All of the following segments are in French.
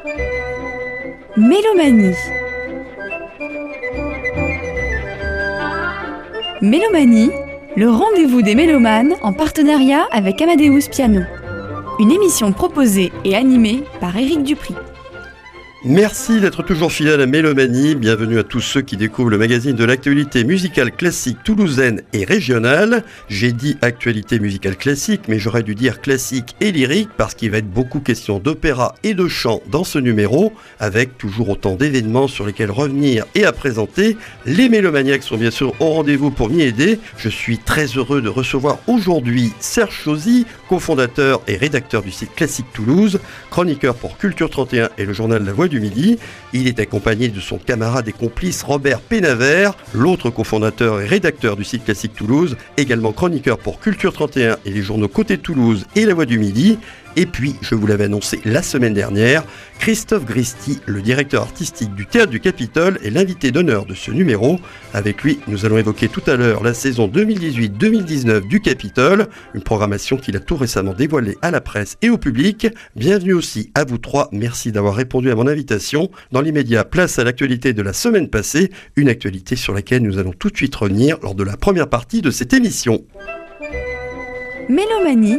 Mélomanie. Mélomanie, le rendez-vous des mélomanes en partenariat avec Amadeus Piano. Une émission proposée et animée par Éric Dupri. Merci d'être toujours fidèle à Mélomanie. Bienvenue à tous ceux qui découvrent le magazine de l'actualité musicale classique toulousaine et régionale. J'ai dit actualité musicale classique, mais j'aurais dû dire classique et lyrique parce qu'il va être beaucoup question d'opéra et de chant dans ce numéro, avec toujours autant d'événements sur lesquels revenir et à présenter. Les mélomaniacs sont bien sûr au rendez-vous pour m'y aider. Je suis très heureux de recevoir aujourd'hui Serge Chauzy, cofondateur et rédacteur du site Classique Toulouse, chroniqueur pour Culture 31 et le journal La Voix du Midi. Il est accompagné de son camarade et complice Robert Pénavert, l'autre cofondateur et rédacteur du site Classique Toulouse, également chroniqueur pour Culture 31 et les journaux Côté Toulouse et La Voix du Midi. Et puis, je vous l'avais annoncé la semaine dernière, Christophe Gristi, le directeur artistique du Théâtre du Capitole, est l'invité d'honneur de ce numéro. Avec lui, nous allons évoquer tout à l'heure la saison 2018-2019 du Capitole, une programmation qu'il a tout récemment dévoilée à la presse et au public. Bienvenue aussi à vous trois, merci d'avoir répondu à mon invitation. Dans l'immédiat, place à l'actualité de la semaine passée, une actualité sur laquelle nous allons tout de suite revenir lors de la première partie de cette émission. Mélomanie.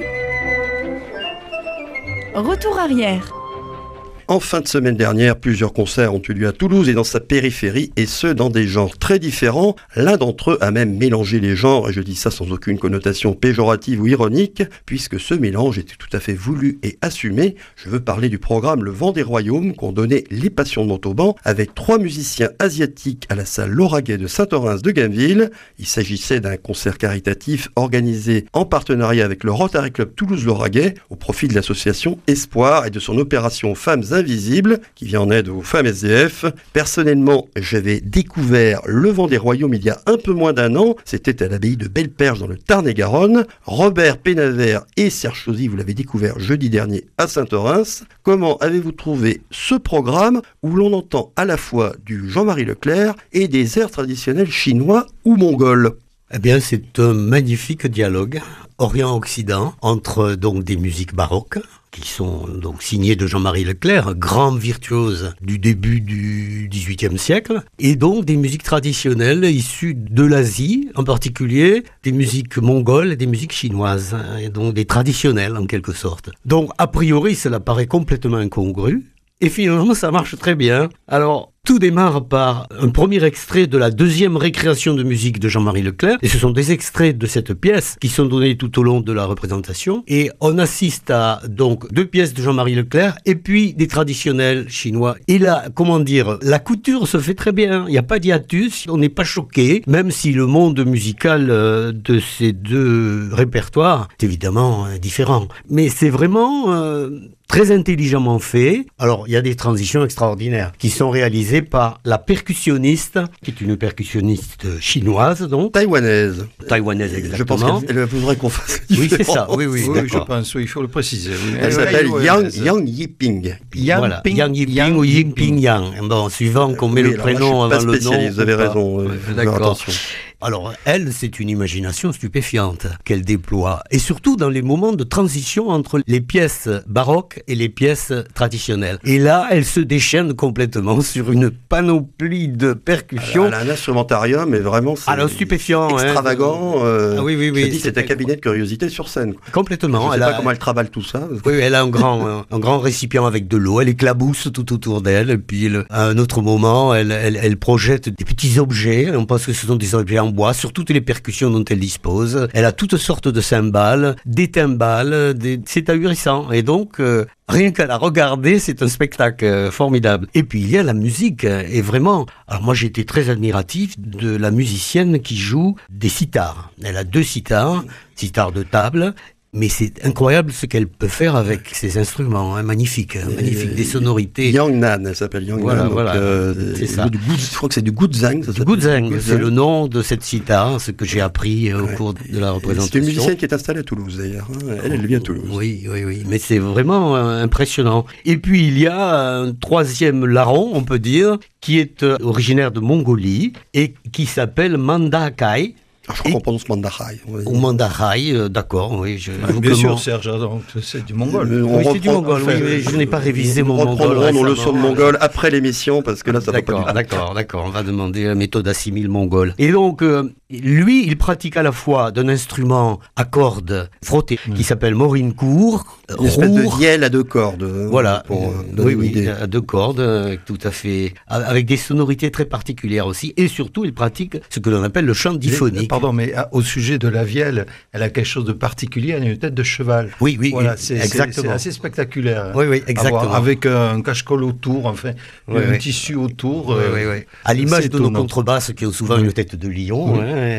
Retour arrière. En fin de semaine dernière, plusieurs concerts ont eu lieu à Toulouse et dans sa périphérie, et ce, dans des genres très différents. L'un d'entre eux a même mélangé les genres, et je dis ça sans aucune connotation péjorative ou ironique, puisque ce mélange était tout à fait voulu et assumé. Je veux parler du programme Le Vent des Royaumes qu'ont donné les Passions de Montauban, avec 3 musiciens asiatiques à la salle Lauragais de Saint-Orens de Gameville. Il s'agissait d'un concert caritatif organisé en partenariat avec le Rotary Club Toulouse-Lauragais, au profit de l'association Espoir et de son opération Femmes Invisible, qui vient en aide aux femmes SDF. Personnellement, j'avais découvert Le Vent des Royaumes il y a un peu moins d'un an. C'était à l'abbaye de Belleperche dans le Tarn-et-Garonne. Robert Pénavert et Serge Chauzy, vous l'avez découvert jeudi dernier à Saint-Orens. Comment avez-vous trouvé ce programme où l'on entend à la fois du Jean-Marie Leclerc et des airs traditionnels chinois ou mongols? Eh bien, c'est un magnifique dialogue Orient-Occident entre donc des musiques baroques qui sont donc signées de Jean-Marie Leclerc, grand virtuose du début du XVIIIe siècle, et donc des musiques traditionnelles issues de l'Asie, en particulier des musiques mongoles et des musiques chinoises, et donc des traditionnelles en quelque sorte. Donc a priori, cela paraît complètement incongru, et finalement ça marche très bien. Alors, tout démarre par un premier extrait de la deuxième récréation de musique de Jean-Marie Leclerc. Et ce sont des extraits de cette pièce qui sont donnés tout au long de la représentation. Et on assiste à donc 2 pièces de Jean-Marie Leclerc et puis des traditionnels chinois. Et là, comment dire, la couture se fait très bien. Il n'y a pas d'hiatus, on n'est pas choqué, même si le monde musical de ces 2 répertoires est évidemment différent. Mais c'est vraiment très intelligemment fait. Alors, il y a des transitions extraordinaires qui sont réalisées par la percussionniste, qui est une percussionniste chinoise, donc. Taïwanaise. Taïwanaise, exactement. Je pense qu'elle voudrait qu'on fasse Oui, c'est ça. Oui, je pense, il faut le préciser. Oui. Elle s'appelle Yang Yiping. Voilà, Yang Yiping ou Yiping Yang. Bon, suivant qu'on met le prénom avant le nom. Vous avez raison. D'accord. Attention. Alors, elle, c'est une imagination stupéfiante qu'elle déploie. Et surtout dans les moments de transition entre les pièces baroques et les pièces traditionnelles. Et là, elle se déchaîne complètement sur une panoplie de percussions. Elle a un instrumentarium, mais vraiment, c'est stupéfiant, extravagant. Oui. Je dis, c'est un cabinet de curiosité sur scène. Complètement. Je ne sais pas comment elle travaille tout ça. Oui, elle a un grand récipient avec de l'eau. Elle éclabousse tout autour d'elle. Et puis, à un autre moment, elle projette des petits objets. On pense que ce sont des objets en bois, sur toutes les percussions dont elle dispose. Elle a toutes sortes de cymbales, des timbales, c'est ahurissant. Et donc, rien qu'à la regarder, c'est un spectacle formidable. Et puis, il y a la musique. Et vraiment, alors moi, j'ai été très admiratif de la musicienne qui joue des sitars. Elle a 2 sitars de table. Mais c'est incroyable ce qu'elle peut faire avec ses instruments, magnifique, des sonorités. Yang Nan, elle s'appelle Yang Nan. Voilà, c'est ça. Je crois que c'est du Guzheng. Guzheng, c'est le nom de cette sitar, ce que j'ai appris au cours de la représentation. C'est une musicienne qui est installée à Toulouse d'ailleurs. Elle vient à Toulouse. Oui, mais c'est vraiment impressionnant. Et puis il y a un 3e larron, on peut dire, qui est originaire de Mongolie et qui s'appelle Manda Akai. Je crois qu'on prononce Mandahai. Ou Mandahai, d'accord, oui. Bien sûr, Serge, donc c'est du mongol. Oui, c'est du mongol, oui, je n'ai pas révisé mon mongol. On reprendra nos leçons de mongol après l'émission, parce que là, ça va pas du tout. D'accord, on va demander la méthode assimile mongole. Et donc, lui, il pratique à la fois d'un instrument à cordes frottées, qui s'appelle morincourt, une espèce de vielle à 2 cordes. Voilà, oui, à 2 cordes, tout à fait, avec des sonorités très particulières aussi, et surtout, il pratique ce que l'on appelle le chant diphonique. Pardon, mais au sujet de la vielle, elle a quelque chose de particulier, elle a une tête de cheval. Oui, voilà, exactement. C'est assez spectaculaire. Oui, exactement. Avec un cache-colle autour, enfin, un tissu autour. Oui. À l'image de nos contrebasses qui ont souvent une tête de lion,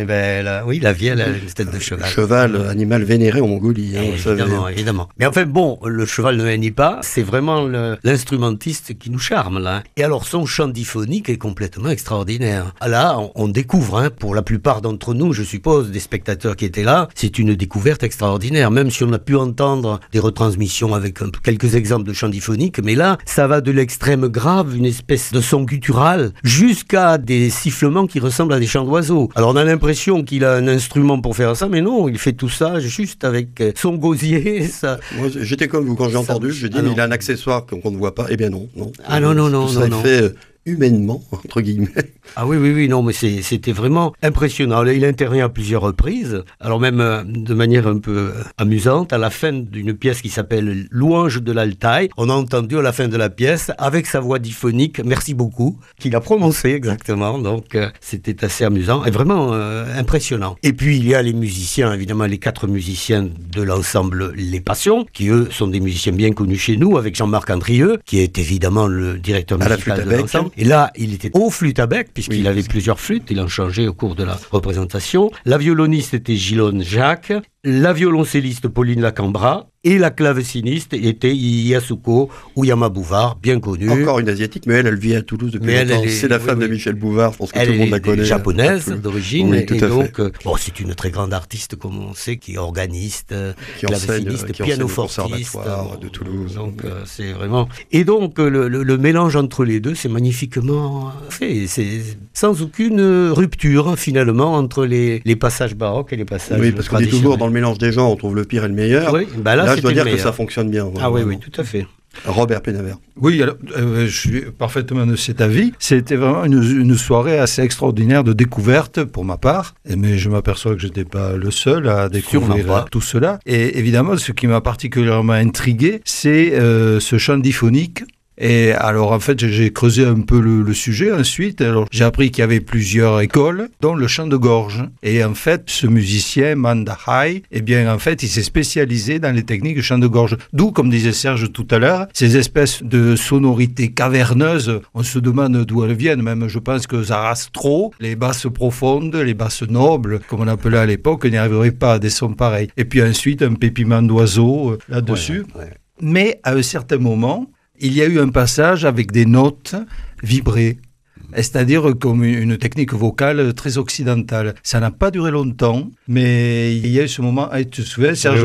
la vielle a une tête de cheval. Cheval, animal vénéré en Mongolie. Évidemment. Mais enfin bon, le cheval ne hennit pas, c'est vraiment l'instrumentiste qui nous charme là. Et alors son chant diphonique est complètement extraordinaire. Là, on découvre, pour la plupart d'entre nous, je suppose, des spectateurs qui étaient là, c'est une découverte extraordinaire, même si on a pu entendre des retransmissions avec quelques exemples de chants diphoniques, mais là, ça va de l'extrême grave, une espèce de son guttural, jusqu'à des sifflements qui ressemblent à des chants d'oiseaux. Alors on a l'impression qu'il a un instrument pour faire ça, mais non, il fait tout ça juste avec son gosier. Moi, j'étais comme vous quand j'ai entendu, je dis, mais il a un accessoire qu'on ne voit pas. Eh bien non. Ah non. Tout ça est fait humainement, entre guillemets. Ah oui, non, mais c'était vraiment impressionnant. Il intervient à plusieurs reprises, alors même de manière un peu amusante, à la fin d'une pièce qui s'appelle Louange de l'Altaï, on a entendu à la fin de la pièce, avec sa voix diphonique, merci beaucoup, qu'il a prononcé exactement, donc c'était assez amusant et vraiment impressionnant. Et puis il y a les musiciens, évidemment les 4 musiciens de l'ensemble Les Passions, qui eux sont des musiciens bien connus chez nous, avec Jean-Marc Andrieux, qui est évidemment le directeur musical de l'ensemble. Et là, il était au flûte à bec, puisqu'il avait plusieurs flûtes, il en changeait au cours de la représentation. La violoniste était Gilonne Jacques, la violoncelliste Pauline Lacambra, et la claveciniste était Yasuko Uyama Bouvard, bien connue. Encore une asiatique, mais elle vit à Toulouse depuis longtemps. C'est la femme de Michel Bouvard, je pense que tout le monde la connaît. Elle est japonaise d'origine, oui, et donc c'est une très grande artiste, comme on sait, qui est organiste, claveciniste, pianofortiste de Toulouse. Donc c'est vraiment... Et donc le mélange entre les deux, c'est magnifiquement fait. C'est sans aucune rupture, finalement, entre les passages baroques et les passages traditionnels. Oui, parce qu'on est toujours dans le mélange des genres, on trouve le pire et le meilleur. Oui, là je dois dire que ça fonctionne bien. Ah oui, tout à fait. Robert Pénavert. Oui, alors, je suis parfaitement de cet avis. C'était vraiment une soirée assez extraordinaire de découverte pour ma part, mais je m'aperçois que je n'étais pas le seul à découvrir tout cela. Et évidemment, ce qui m'a particulièrement intrigué, c'est ce chant diphonique. Et alors en fait j'ai creusé un peu le sujet ensuite. Alors j'ai appris qu'il y avait plusieurs écoles, dont le chant de gorge. Et en fait ce musicien Mandahai, eh bien en fait il s'est spécialisé dans les techniques de chant de gorge. D'où, comme disait Serge tout à l'heure, ces espèces de sonorités caverneuses. On se demande d'où elles viennent. Même je pense que Zarastro, les basses profondes, les basses nobles, comme on appelait à l'époque, n'y arriverait pas à des sons pareils. Et puis ensuite un pépiment d'oiseau là-dessus. Ouais. Mais à un certain moment, il y a eu un passage avec des notes vibrées, c'est-à-dire comme une technique vocale très occidentale. Ça n'a pas duré longtemps, mais il y a eu ce moment, tu te souviens, Serge,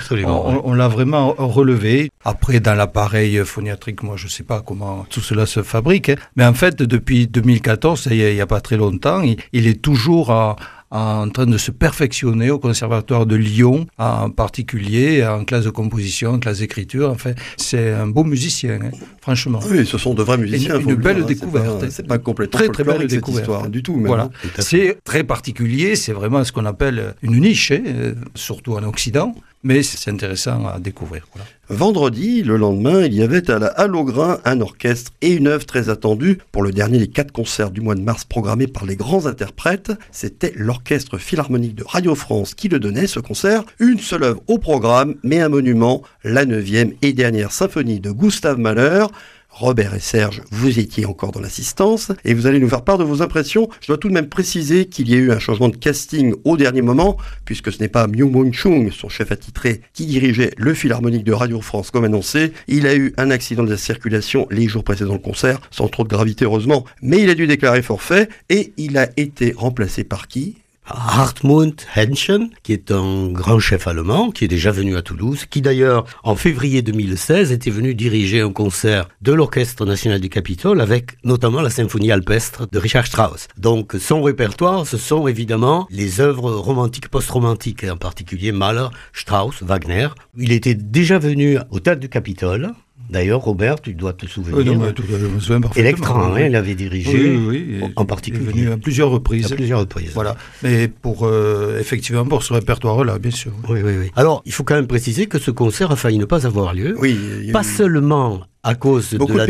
on l'a vraiment relevé. Après, dans l'appareil phoniatrique, moi je ne sais pas comment tout cela se fabrique, mais en fait, depuis 2014, il n'y a pas très longtemps, il est toujours en train de se perfectionner au Conservatoire de Lyon, en particulier en classe de composition, en classe d'écriture. Enfin, c'est un beau musicien, franchement. Oui, ce sont de vrais musiciens. Une belle découverte. C'est pas complètement très belle découverte histoire, du tout. Voilà. C'est très particulier, c'est vraiment ce qu'on appelle une niche, surtout en Occident. Mais c'est intéressant à découvrir. Voilà. Vendredi, le lendemain, il y avait à la Halle au Grain un orchestre et une œuvre très attendue pour le dernier des 4 concerts du mois de mars programmés par les grands interprètes. C'était l'Orchestre Philharmonique de Radio France qui le donnait, ce concert. Une seule œuvre au programme, mais un monument, la 9e et dernière symphonie de Gustave Mahler. Robert et Serge, vous étiez encore dans l'assistance et vous allez nous faire part de vos impressions. Je dois tout de même préciser qu'il y a eu un changement de casting au dernier moment, puisque ce n'est pas Myung-Moon Chung, son chef attitré, qui dirigeait le Philharmonique de Radio France comme annoncé. Il a eu un accident de la circulation les jours précédant le concert, sans trop de gravité heureusement, mais il a dû déclarer forfait et il a été remplacé par qui ? Hartmut Henschen, qui est un grand chef allemand, qui est déjà venu à Toulouse, qui d'ailleurs, en février 2016, était venu diriger un concert de l'Orchestre national du Capitole avec notamment la symphonie alpestre de Richard Strauss. Donc son répertoire, ce sont évidemment les œuvres romantiques, post-romantiques, en particulier Mahler, Strauss, Wagner. Il était déjà venu au Théâtre du Capitole. D'ailleurs, Robert, tu dois te souvenir. Oui, non, mais je me souviens parfaitement. Electra, il avait dirigé, en particulier. Il est venu à plusieurs reprises. Voilà. Mais effectivement, pour ce répertoire-là, bien sûr. Oui. Alors, il faut quand même préciser que ce concert a failli ne pas avoir lieu. Oui. Pas seulement à cause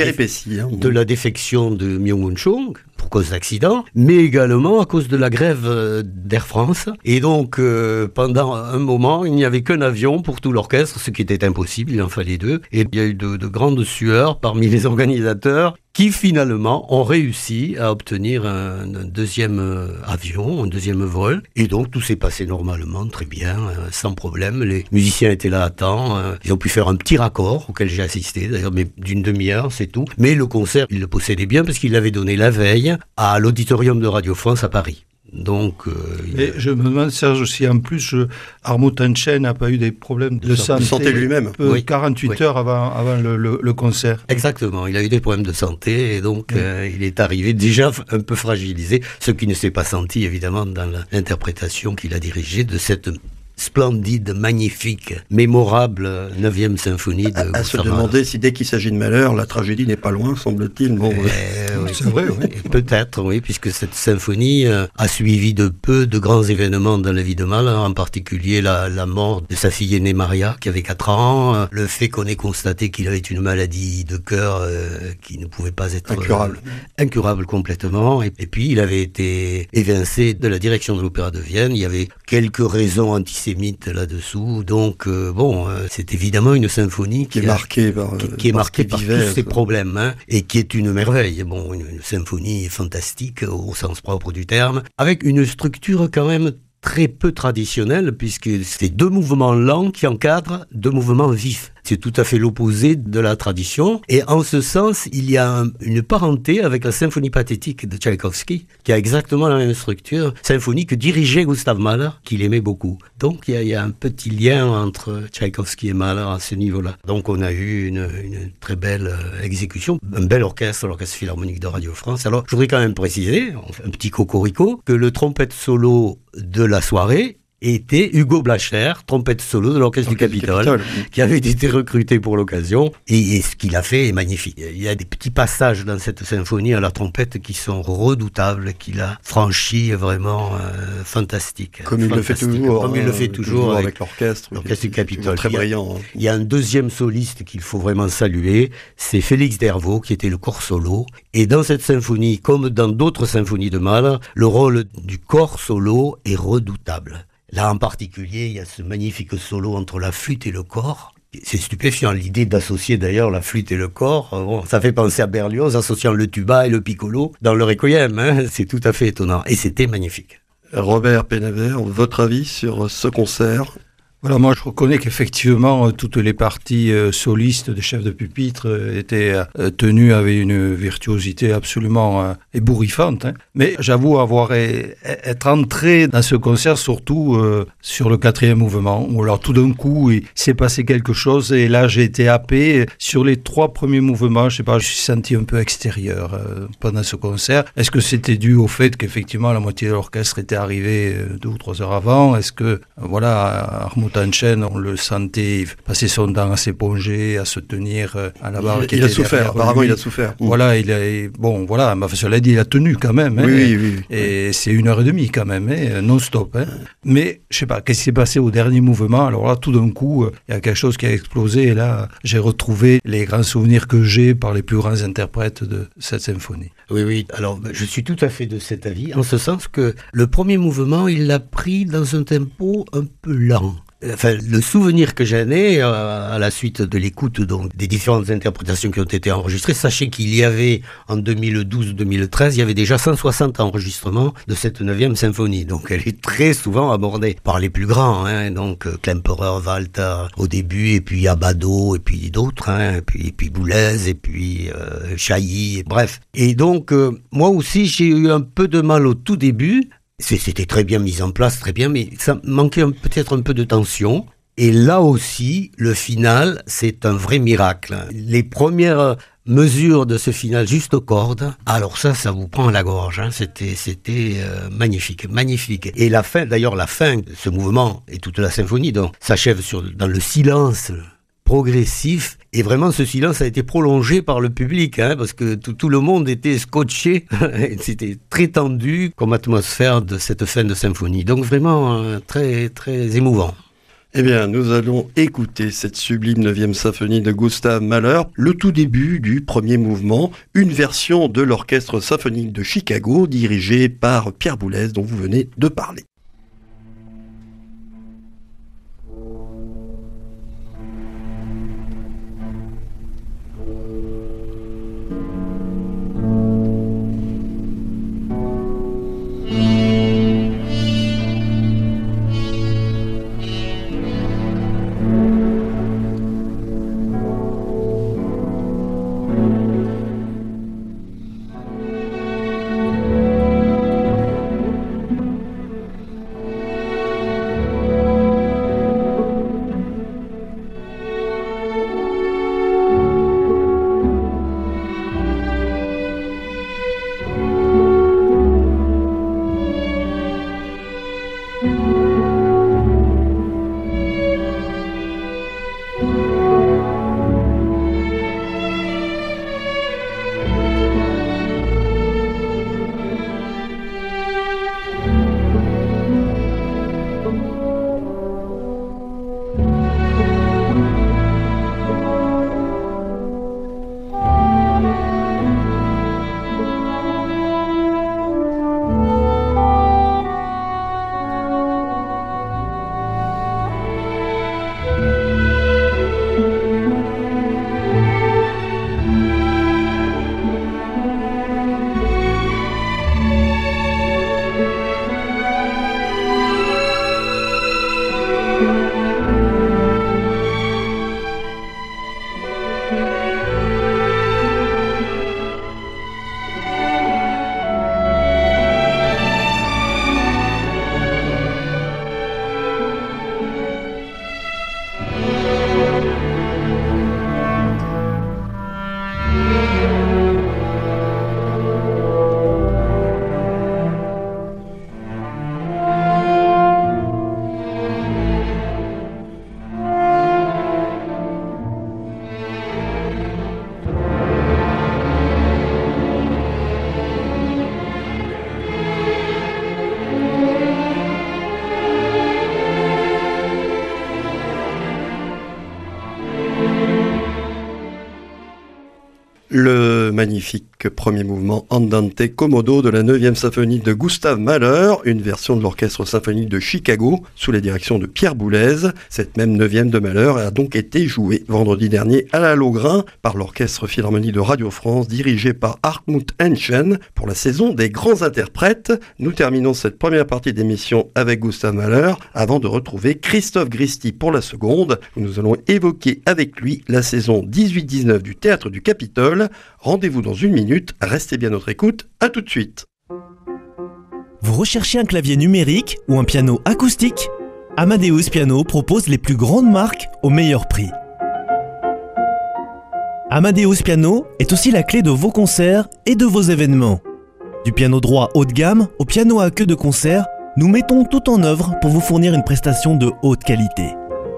de la défection de Myung-Whun Chung, pour cause d'accident, mais également à cause de la grève d'Air France. Et donc, pendant un moment, il n'y avait qu'un avion pour tout l'orchestre, ce qui était impossible, il en fallait deux. Et il y a eu de grandes sueurs parmi les organisateurs qui finalement ont réussi à obtenir un deuxième avion, un deuxième vol. Et donc tout s'est passé normalement, très bien, sans problème. Les musiciens étaient là à temps, ils ont pu faire un petit raccord auquel j'ai assisté, d'ailleurs, mais d'une demi-heure, c'est tout. Mais le concert, il le possédait bien parce qu'il l'avait donné la veille à l'Auditorium de Radio France à Paris. Donc, et je me demande, Serge, si en plus Hartmut Henschen n'a pas eu des problèmes de santé lui-même. 48 heures avant le concert. Exactement, il a eu des problèmes de santé et donc il est arrivé déjà un peu fragilisé, ce qui ne s'est pas senti évidemment dans l'interprétation qu'il a dirigée de cette splendide, magnifique, mémorable 9e symphonie de à se demander si dès qu'il s'agit de malheur, la tragédie n'est pas loin, semble-t-il. Bon, c'est vrai, oui. Peut-être, oui, puisque cette symphonie a suivi de peu de grands événements dans la vie de Mahler, en particulier la mort de sa fille aînée Maria, qui avait 4 ans, le fait qu'on ait constaté qu'il avait une maladie de cœur qui ne pouvait pas être incurable complètement, et puis il avait été évincé de la direction de l'Opéra de Vienne. Il y avait quelques raisons antisémites là-dessous, donc c'est évidemment une symphonie qui est marquée par tous ces problèmes, et qui est une merveille. Bon, une symphonie fantastique au sens propre du terme, avec une structure quand même très peu traditionnelle, puisque c'est 2 mouvements lents qui encadrent 2 mouvements vifs. C'est tout à fait l'opposé de la tradition. Et en ce sens, il y a une parenté avec la symphonie pathétique de Tchaïkovski, qui a exactement la même structure, symphonie que dirigeait Gustav Mahler, qu'il aimait beaucoup. Donc il y a un petit lien entre Tchaïkovski et Mahler à ce niveau-là. Donc on a eu une très belle exécution, un bel orchestre, l'Orchestre Philharmonique de Radio France. Alors je voudrais quand même préciser, un petit cocorico, que le trompette solo de la soirée était Hugo Blacher, trompette solo de l'Orchestre du Capitole, qui avait été recruté pour l'occasion, et ce qu'il a fait est magnifique. Il y a des petits passages dans cette symphonie à la trompette qui sont redoutables, qu'il a franchi vraiment fantastiques. Comme il le fait toujours avec l'Orchestre du Capitole. Très brillant. Il y a un deuxième soliste qu'il faut vraiment saluer, c'est Félix Dervaux, qui était le corps solo. Et dans cette symphonie, comme dans d'autres symphonies de Mahler, le rôle du corps solo est redoutable. Là, en particulier, il y a ce magnifique solo entre la flûte et le cor. C'est stupéfiant, l'idée d'associer d'ailleurs la flûte et le cor. Bon, ça fait penser à Berlioz, associant le tuba et le piccolo dans le requiem. C'est tout à fait étonnant. Et c'était magnifique. Robert Pénavert, votre avis sur ce concert ? Voilà, moi je reconnais qu'effectivement toutes les parties solistes des chefs de pupitre étaient tenues avec une virtuosité absolument ébouriffante. Mais j'avoue être entré dans ce concert surtout sur le 4e mouvement, où alors tout d'un coup il s'est passé quelque chose et là j'ai été happé. Sur les 3 premiers mouvements, je sais pas, je suis senti un peu extérieur pendant ce concert. Est-ce que c'était dû au fait qu'effectivement la moitié de l'orchestre était arrivée 2 ou 3 heures avant ? Est-ce que Hartmut Henschen, on le sentait passer son temps à s'éponger, à se tenir à la barre. Il a souffert, apparemment il a souffert. Voilà, cela dit, il a tenu quand même. Oui. Et c'est 1h30 quand même, non-stop. Mais, je sais pas, qu'est-ce qui s'est passé au dernier mouvement ? Alors là, tout d'un coup, il y a quelque chose qui a explosé et là, j'ai retrouvé les grands souvenirs que j'ai par les plus grands interprètes de cette symphonie. Oui, alors je suis tout à fait de cet avis, en ce sens que le premier mouvement, il l'a pris dans un tempo un peu lent. Enfin, le souvenir que j'en ai à la suite de l'écoute donc des différentes interprétations qui ont été enregistrées, sachez qu'il y avait en 2012-2013, il y avait déjà 160 enregistrements de cette 9e symphonie. Donc elle est très souvent abordée par les plus grands, donc Klemperer, Walter au début, et puis Abbado, et puis d'autres, et puis Boulez, et puis Chailly, bref. Et donc moi aussi j'ai eu un peu de mal au tout début. C'était très bien mis en place, très bien, mais ça manquait peut-être un peu de tension. Et là aussi, le final, c'est un vrai miracle. Les premières mesures de ce final juste aux cordes, alors ça vous prend à la gorge. Hein. C'était magnifique, magnifique. Et la fin de ce mouvement et toute la symphonie s'achève dans le silence progressif. Et vraiment, ce silence a été prolongé par le public, parce que tout le monde était scotché. C'était très tendu comme atmosphère de cette fin de symphonie. Donc vraiment très, très émouvant. Eh bien, nous allons écouter cette sublime 9e symphonie de Gustav Mahler, le tout début du premier mouvement, une version de l'Orchestre symphonique de Chicago dirigé par Pierre Boulez dont vous venez de parler. Le magnifique premier mouvement Andante Commodo de la 9e symphonie de Gustav Mahler, une version de l'Orchestre symphonique de Chicago sous la direction de Pierre Boulez. Cette même 9e de Mahler a donc été jouée vendredi dernier à la Lohengrin par l'Orchestre Philharmonie de Radio France dirigé par Hartmut Henschen pour la saison des grands interprètes. Nous terminons cette première partie d'émission avec Gustav Mahler avant de retrouver Christophe Gristi pour la seconde où nous allons évoquer avec lui la saison 18-19 du Théâtre du Capitole. Rendez-vous dans une minute, restez bien à notre écoute, à tout de suite. Vous recherchez un clavier numérique ou un piano acoustique ? Amadeus Piano propose les plus grandes marques au meilleur prix. Amadeus Piano est aussi la clé de vos concerts et de vos événements. Du piano droit haut de gamme au piano à queue de concert, nous mettons tout en œuvre pour vous fournir une prestation de haute qualité.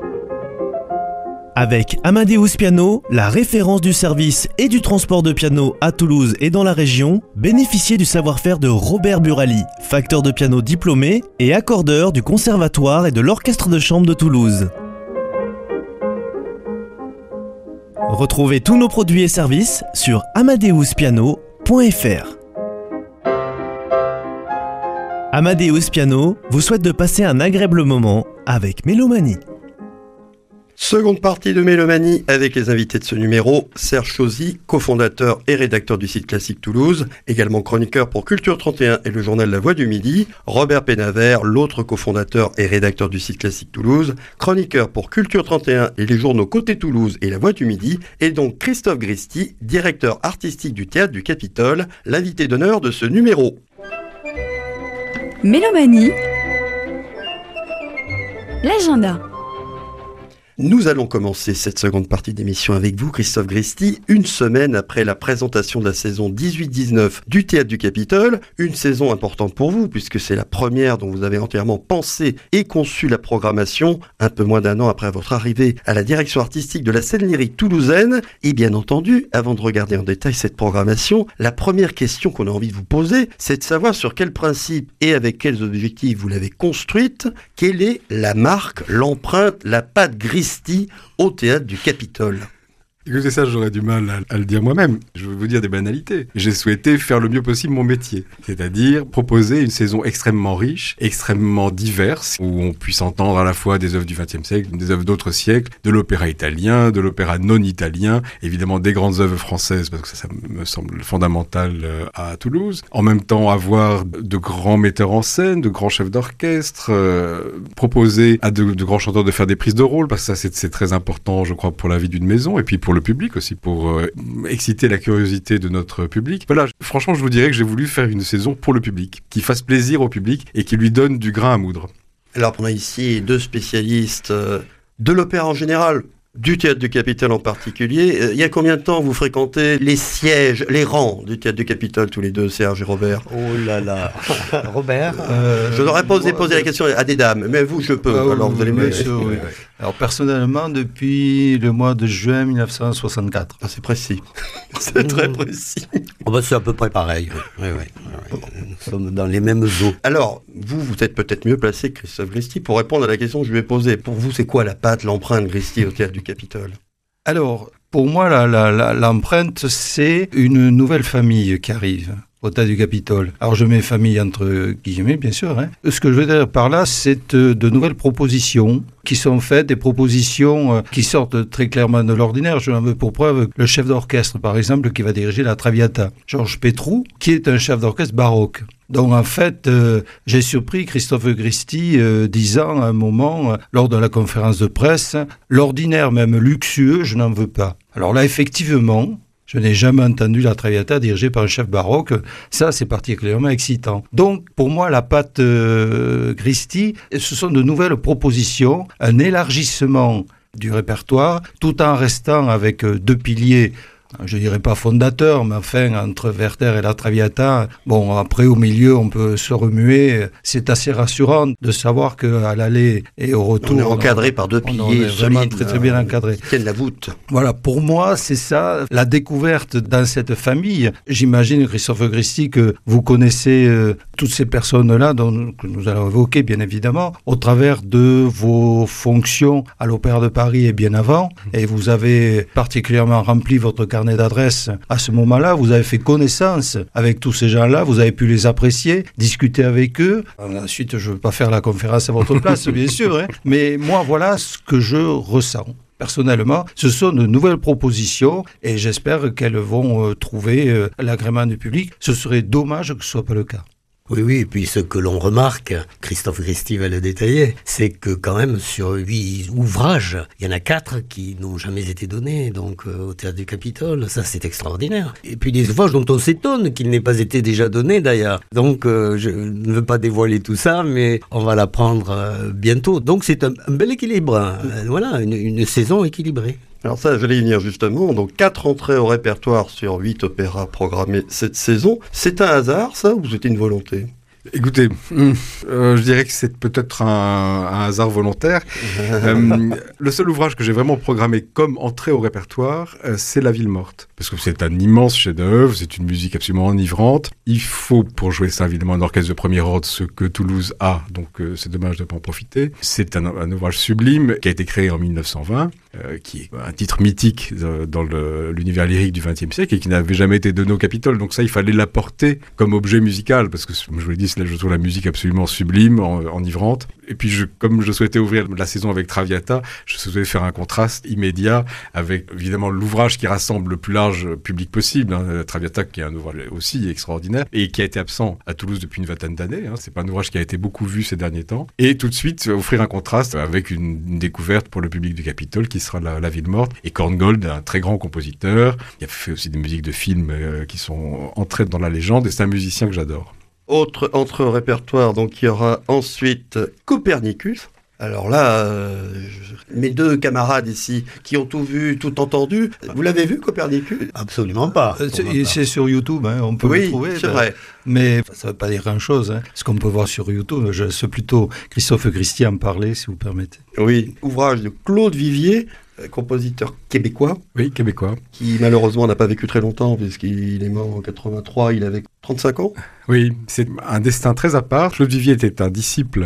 Avec Amadeus Piano, la référence du service et du transport de piano à Toulouse et dans la région, bénéficiez du savoir-faire de Robert Burali, facteur de piano diplômé et accordeur du Conservatoire et de l'Orchestre de chambre de Toulouse. Retrouvez tous nos produits et services sur amadeuspiano.fr. Amadeus Piano vous souhaite de passer un agréable moment avec Mélomanie. Seconde partie de Mélomanie avec les invités de ce numéro, Serge Chauzy, cofondateur et rédacteur du site Classique Toulouse, également chroniqueur pour Culture 31 et le journal La Voix du Midi, Robert Pénavert, l'autre cofondateur et rédacteur du site Classique Toulouse, chroniqueur pour Culture 31 et les journaux Côté Toulouse et La Voix du Midi, et donc Christophe Gristi, directeur artistique du Théâtre du Capitole, l'invité d'honneur de ce numéro. Mélomanie. L'agenda. Nous allons commencer cette seconde partie d'émission avec vous, Christophe Gristi, une semaine après la présentation de la saison 18-19 du Théâtre du Capitole, une saison importante pour vous puisque c'est la première dont vous avez entièrement pensé et conçu la programmation, un peu moins d'un an après votre arrivée à la direction artistique de la scène lyrique toulousaine. Et bien entendu, avant de regarder en détail cette programmation, la première question qu'on a envie de vous poser, c'est de savoir sur quels principes et avec quels objectifs vous l'avez construite, quelle est la marque, l'empreinte, la patte Gristi au Théâtre du Capitole. Écoutez, ça, j'aurais du mal à le dire moi-même. Je vais vous dire des banalités. J'ai souhaité faire le mieux possible mon métier, c'est-à-dire proposer une saison extrêmement riche, extrêmement diverse, où on puisse entendre à la fois des œuvres du XXe siècle, des œuvres d'autres siècles, de l'opéra italien, de l'opéra non italien, évidemment des grandes œuvres françaises, parce que ça me semble fondamental à Toulouse. En même temps, avoir de grands metteurs en scène, de grands chefs d'orchestre, proposer à de grands chanteurs de faire des prises de rôle, parce que ça, c'est très important, je crois, pour la vie d'une maison, et puis pour le public aussi, pour exciter la curiosité de notre public. Voilà, franchement, je vous dirais que j'ai voulu faire une saison pour le public, qui fasse plaisir au public et qui lui donne du grain à moudre. Alors, on a ici deux spécialistes de l'opéra en général, du Théâtre du Capitole en particulier. Il y a combien de temps vous fréquentez les sièges, les rangs du Théâtre du Capitole, tous les deux, Serge et Robert? Oh là là. Robert je devrais poser la question à des dames, mais vous, je peux. Alors, vous allez me... Oui. Alors, personnellement, depuis le mois de juin 1964. Ah, c'est précis. C'est très précis. Oh bah, c'est à peu près pareil. Oui. Nous sommes dans les mêmes eaux. Alors, vous êtes peut-être mieux placé que Christophe Gristi pour répondre à la question que je lui ai posée. Pour vous, c'est quoi la patte, l'empreinte Gristi au Théâtre du Capitole? Alors, pour moi, l'empreinte, c'est une nouvelle famille qui arrive au Théâtre du Capitole. Alors, je mets famille entre guillemets, bien sûr. Ce que je veux dire par là, c'est de nouvelles propositions qui sont faites, des propositions qui sortent très clairement de l'ordinaire. Je veux pour preuve le chef d'orchestre, par exemple, qui va diriger la Traviata, Georges Pétrou, qui est un chef d'orchestre baroque. Donc en fait, j'ai surpris Christophe Gristi disant à un moment, lors de la conférence de presse, l'ordinaire même luxueux, je n'en veux pas. Alors là, effectivement, je n'ai jamais entendu la Traviata dirigée par un chef baroque. Ça, c'est particulièrement excitant. Donc, pour moi, la patte Gristi, ce sont de nouvelles propositions, un élargissement du répertoire, tout en restant avec deux piliers, je dirais pas fondateur, mais enfin, entre Werther et la Traviata, bon, après, au milieu, on peut se remuer. C'est assez rassurant de savoir qu'à l'aller et au retour... On est encadré par deux piliers vraiment très bien encadrés. Qui tiennent la voûte. Voilà, pour moi, c'est ça, la découverte dans cette famille. J'imagine, Christophe Gristi, que vous connaissez toutes ces personnes-là, que nous allons évoquer, bien évidemment, au travers de vos fonctions à l'Opéra de Paris et bien avant. Et vous avez particulièrement rempli votre carnet d'adresses à ce moment-là, vous avez fait connaissance avec tous ces gens-là, vous avez pu les apprécier, discuter avec eux. Ensuite, je ne veux pas faire la conférence à votre place, bien sûr, mais moi, voilà ce que je ressens. Personnellement, ce sont de nouvelles propositions et j'espère qu'elles vont trouver l'agrément du public. Ce serait dommage que ce ne soit pas le cas. Oui, et puis ce que l'on remarque, Christophe Gristi va le détailler, c'est que quand même sur 8 ouvrages, il y en a 4 qui n'ont jamais été donnés donc au Théâtre du Capitole. Ça, c'est extraordinaire. Et puis des ouvrages dont on s'étonne qu'ils n'aient pas été déjà donnés d'ailleurs. Donc je ne veux pas dévoiler tout ça, mais on va l'apprendre bientôt. Donc c'est un bel équilibre. Voilà, une saison équilibrée. Alors ça, j'allais y venir justement. Donc 4 entrées au répertoire sur 8 opéras programmés cette saison. C'est un hasard, ça, ou c'était une volonté ? Écoutez, je dirais que c'est peut-être un hasard volontaire. Le seul ouvrage que j'ai vraiment programmé comme entrée au répertoire, c'est La Ville Morte. Parce que c'est un immense chef-d'œuvre, c'est une musique absolument enivrante. Il faut, pour jouer ça, évidemment, un orchestre de premier ordre, ce que Toulouse a, donc c'est dommage de ne pas en profiter. C'est un ouvrage sublime qui a été créé en 1920, qui est un titre mythique dans l'univers lyrique du XXe siècle et qui n'avait jamais été donné au Capitole. Donc ça, il fallait l'apporter comme objet musical, parce que, je vous l'ai dit, je trouve la musique absolument sublime, enivrante. Et puis, comme je souhaitais ouvrir la saison avec Traviata, je souhaitais faire un contraste immédiat avec, évidemment, l'ouvrage qui rassemble le plus large public possible. Traviata, qui est un ouvrage aussi extraordinaire et qui a été absent à Toulouse depuis une vingtaine d'années. C'est pas un ouvrage qui a été beaucoup vu ces derniers temps. Et tout de suite, offrir un contraste avec une découverte pour le public du Capitole qui sera la Ville Morte. Et Korngold, un très grand compositeur. Il a fait aussi des musiques de films qui sont entrées dans la légende et c'est un musicien que j'adore. Autre entre répertoire, donc il y aura ensuite Copernicus. Alors là, mes deux camarades ici qui ont tout vu, tout entendu, vous l'avez vu Copernicus ? Absolument pas. C'est sur YouTube, hein, on peut le trouver. Oui, c'est vrai. Mais ça ne veut pas dire grand-chose. Hein. Ce qu'on peut voir sur YouTube, je laisse plutôt Christophe Christian parler, si vous permettez. Oui, ouvrage de Claude Vivier, compositeur québécois. Oui, québécois. Qui malheureusement n'a pas vécu très longtemps, puisqu'il est mort en 83, il avait 35 ans. Oui, c'est un destin très à part. Claude Vivier était un disciple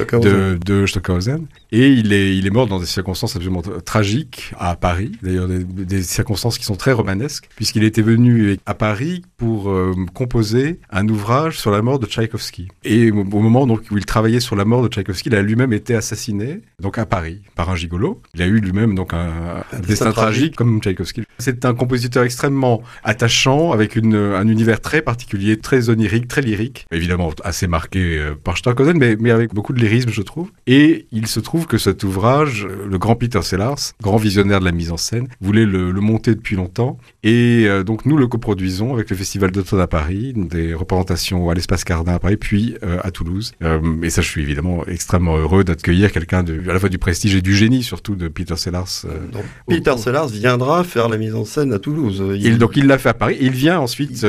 de Stockhausen. Et il est mort dans des circonstances absolument tragiques à Paris. D'ailleurs, des circonstances qui sont très romanesques, puisqu'il était venu à Paris pour composer un ouvrage sur la mort de Tchaïkovski. Et au moment donc, où il travaillait sur la mort de Tchaïkovski, il a lui-même été assassiné, donc à Paris, par un gigolo. Il a eu lui-même donc un destin tragique comme Tchaïkovski. C'est un compositeur extrêmement attachant, avec un univers très particulier, très onirique, très lyrique. Évidemment, assez marqué par Stockhausen, mais avec beaucoup de lyrisme, je trouve. Et il se trouve que cet ouvrage, le grand Peter Sellars, grand visionnaire de la mise en scène, voulait le monter depuis longtemps. Et donc nous le coproduisons avec le Festival d'automne à Paris, des représentations à l'Espace Cardin à Paris, puis à Toulouse. Et ça, je suis évidemment extrêmement heureux d'accueillir quelqu'un à la fois du prestige et du génie, surtout de Peter Sellars. Peter Sellars viendra faire la mise en scène à Toulouse. Donc il l'a fait à Paris, et il vient ensuite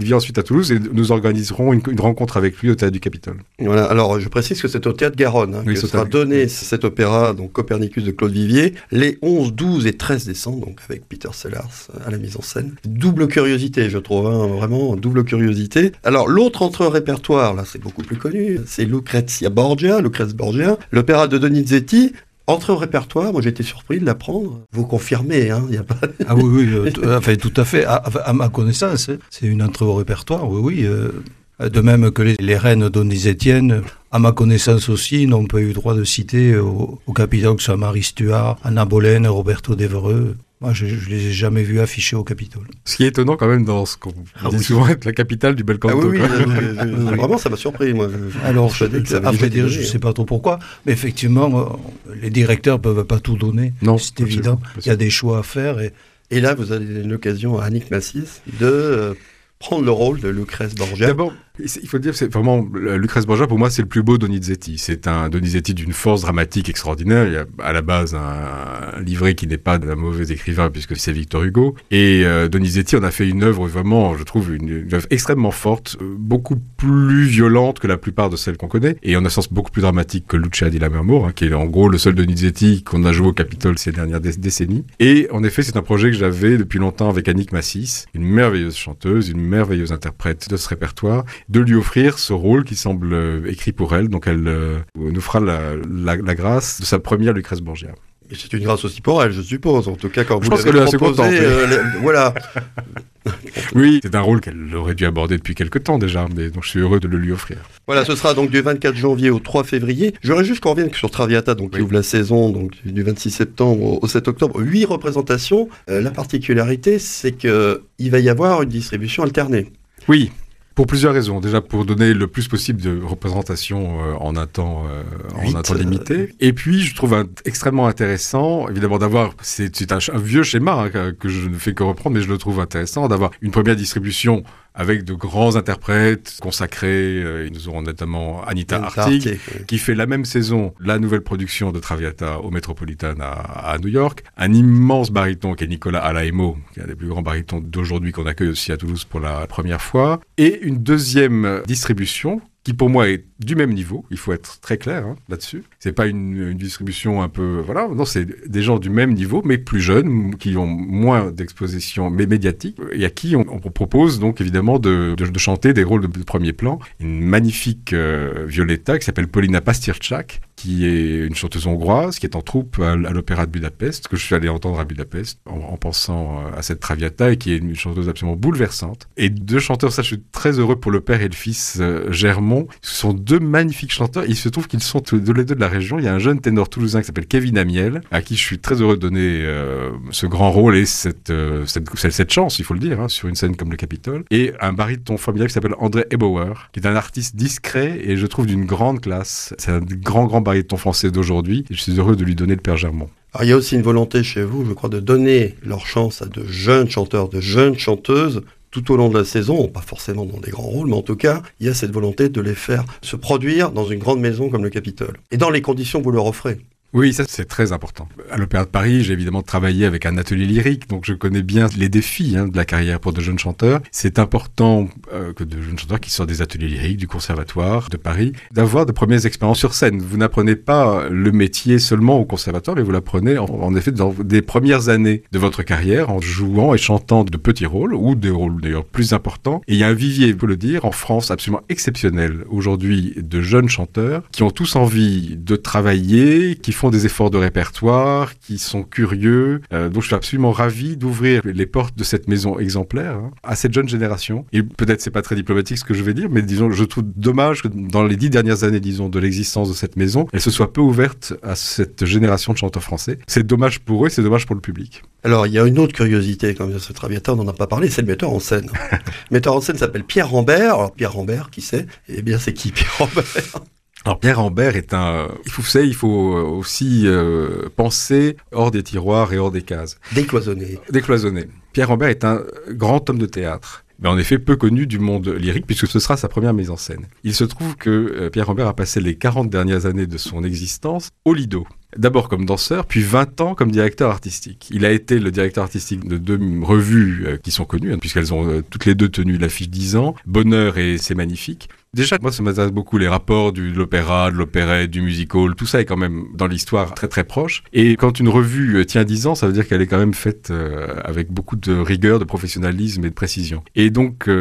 à Toulouse, et nous organiserons une rencontre avec lui au Théâtre du Capitole. Voilà, alors je précise que c'est au Théâtre Garonne que sera donné cet opéra, donc Copernicus de Claude Vivier, les 11, 12 et 13 décembre, donc avec Peter Sellars à la mise en scène. Double curiosité, je trouve, vraiment double curiosité. Alors l'autre entre répertoire, là c'est beaucoup plus connu, c'est Lucrezia Borgia, l'opéra de Donizetti. Entre au répertoire, moi j'ai été surpris de l'apprendre. Vous confirmez, il n'y a pas... Ah oui, tout à fait. À ma connaissance, c'est une entrée au répertoire, oui. De même que les reines donizettiennes, à ma connaissance aussi, n'ont pas eu droit de citer au Capitole, que ce soit Marie Stuart, Anna Boleyn, Roberto Devereux. Moi, je ne les ai jamais vus affichés au Capitole. Ce qui est étonnant quand même dans ce qu'on dit souvent être la capitale du bel canto. Vraiment, ça m'a surpris, moi. Alors, je ne sais pas trop pourquoi, mais effectivement, les directeurs ne peuvent pas tout donner. Non, c'est évident. Il y a des choix à faire. Et là, vous avez l'occasion, Annick Massis, de prendre le rôle de Lucrèce Borgia. D'abord, il faut dire, c'est vraiment Lucrèce Borgia, pour moi, c'est le plus beau Donizetti. C'est un Donizetti d'une force dramatique extraordinaire. Il y a à la base un livret qui n'est pas d'un mauvais écrivain, puisque c'est Victor Hugo. Et Donizetti en a fait une œuvre vraiment, je trouve, une œuvre extrêmement forte, beaucoup plus violente que la plupart de celles qu'on connaît, et en un sens beaucoup plus dramatique que Lucia di Lammermoor, qui est en gros le seul Donizetti qu'on a joué au Capitole ces dernières décennies. Et en effet, c'est un projet que j'avais depuis longtemps avec Annick Massis, une merveilleuse chanteuse, une merveilleuse interprète de ce répertoire, de lui offrir ce rôle qui semble écrit pour elle. Donc elle nous fera la grâce de sa première Lucrèce Borgia. Et c'est une grâce aussi pour elle, je suppose. En tout cas, quand je vous l'avez proposé, voilà. Oui, c'est un rôle qu'elle aurait dû aborder depuis quelque temps déjà, donc je suis heureux de le lui offrir. Voilà, ce sera donc du 24 janvier au 3 février. J'aurais juste qu'on revienne sur Traviata, donc qui ouvre la saison donc du 26 septembre au 7 octobre. 8 représentations. La particularité, c'est qu'il va y avoir une distribution alternée. Oui. Pour plusieurs raisons. Déjà, pour donner le plus possible de représentations en un temps limité. Et puis, je trouve extrêmement intéressant, évidemment, d'avoir... C'est un vieux schéma que je ne fais que reprendre, mais je le trouve intéressant, d'avoir une première distribution avec de grands interprètes consacrés. Nous aurons notamment Anita Artig, qui fait la même saison la nouvelle production de Traviata au Metropolitan à New York. Un immense baryton qui est Nicolas Alaimo, qui est un des plus grands barytons d'aujourd'hui qu'on accueille aussi à Toulouse pour la première fois. Et une deuxième distribution qui pour moi est du même niveau, il faut être très clair là-dessus. C'est pas une distribution un peu... Voilà, non, c'est des gens du même niveau, mais plus jeunes, qui ont moins d'exposition médiatique, et à qui on propose donc évidemment de chanter des rôles de premier plan. Une magnifique Violetta qui s'appelle Paulina Pastyrczak, qui est une chanteuse hongroise, qui est en troupe à l'Opéra de Budapest, que je suis allé entendre à Budapest en pensant à cette Traviata, et qui est une chanteuse absolument bouleversante. Et deux chanteurs, ça je suis très heureux pour le père et le fils Germont. Ce sont deux magnifiques chanteurs. Il se trouve qu'ils sont tous les deux de la région. Il y a un jeune ténor toulousain qui s'appelle Kevin Amiel, à qui je suis très heureux de donner ce grand rôle et cette chance, il faut le dire, sur une scène comme le Capitole. Et un baryton formidable qui s'appelle André Ebauer, qui est un artiste discret et je trouve d'une grande classe. C'est un grand baryton français d'aujourd'hui et je suis heureux de lui donner le père Germont. Alors, il y a aussi une volonté chez vous, je crois, de donner leur chance à de jeunes chanteurs, de jeunes chanteuses, tout au long de la saison, pas forcément dans des grands rôles, mais en tout cas, il y a cette volonté de les faire se produire dans une grande maison comme le Capitole. Et dans les conditions que vous leur offrez. Oui, ça c'est très important. À l'Opéra de Paris, j'ai évidemment travaillé avec un atelier lyrique, donc je connais bien les défis de la carrière pour de jeunes chanteurs. C'est important que de jeunes chanteurs qui sortent des ateliers lyriques, du Conservatoire de Paris, d'avoir de premières expériences sur scène. Vous n'apprenez pas le métier seulement au Conservatoire, mais vous l'apprenez en effet dans des premières années de votre carrière, en jouant et chantant de petits rôles, ou des rôles d'ailleurs plus importants. Et il y a un vivier, il faut le dire, en France absolument exceptionnel aujourd'hui de jeunes chanteurs qui ont tous envie de travailler, qui font des efforts de répertoire, qui sont curieux. Donc je suis absolument ravi d'ouvrir les portes de cette maison exemplaire à cette jeune génération. Et peut-être c'est pas très diplomatique ce que je vais dire, mais disons, je trouve dommage que dans les 10 dernières années, disons, de l'existence de cette maison, elle se soit peu ouverte à cette génération de chanteurs français. C'est dommage pour eux, c'est dommage pour le public. Alors, il y a une autre curiosité quand même de ce Traviata, on n'en a pas parlé, c'est le metteur en scène. Le metteur en scène s'appelle Pierre Rambert. Alors, Pierre Rambert, qui c'est ? Eh bien, c'est qui Pierre Rambert ? Alors Pierre Rambert est il faut aussi penser hors des tiroirs et hors des cases. Décloisonné. Pierre Rambert est un grand homme de théâtre, mais en effet peu connu du monde lyrique puisque ce sera sa première mise en scène. Il se trouve que Pierre Rambert a passé les 40 dernières années de son existence au Lido. D'abord comme danseur, puis 20 ans comme directeur artistique. Il a été le directeur artistique de 2 revues qui sont connues, puisqu'elles ont toutes les 2 tenu l'affiche 10 ans, Bonheur et C'est magnifique. Déjà, moi, ça m'intéresse beaucoup les rapports de l'opéra, de l'opérette, du musical. Tout ça est quand même dans l'histoire très très proche. Et quand une revue tient 10 ans, ça veut dire qu'elle est quand même faite avec beaucoup de rigueur, de professionnalisme et de précision. Et donc,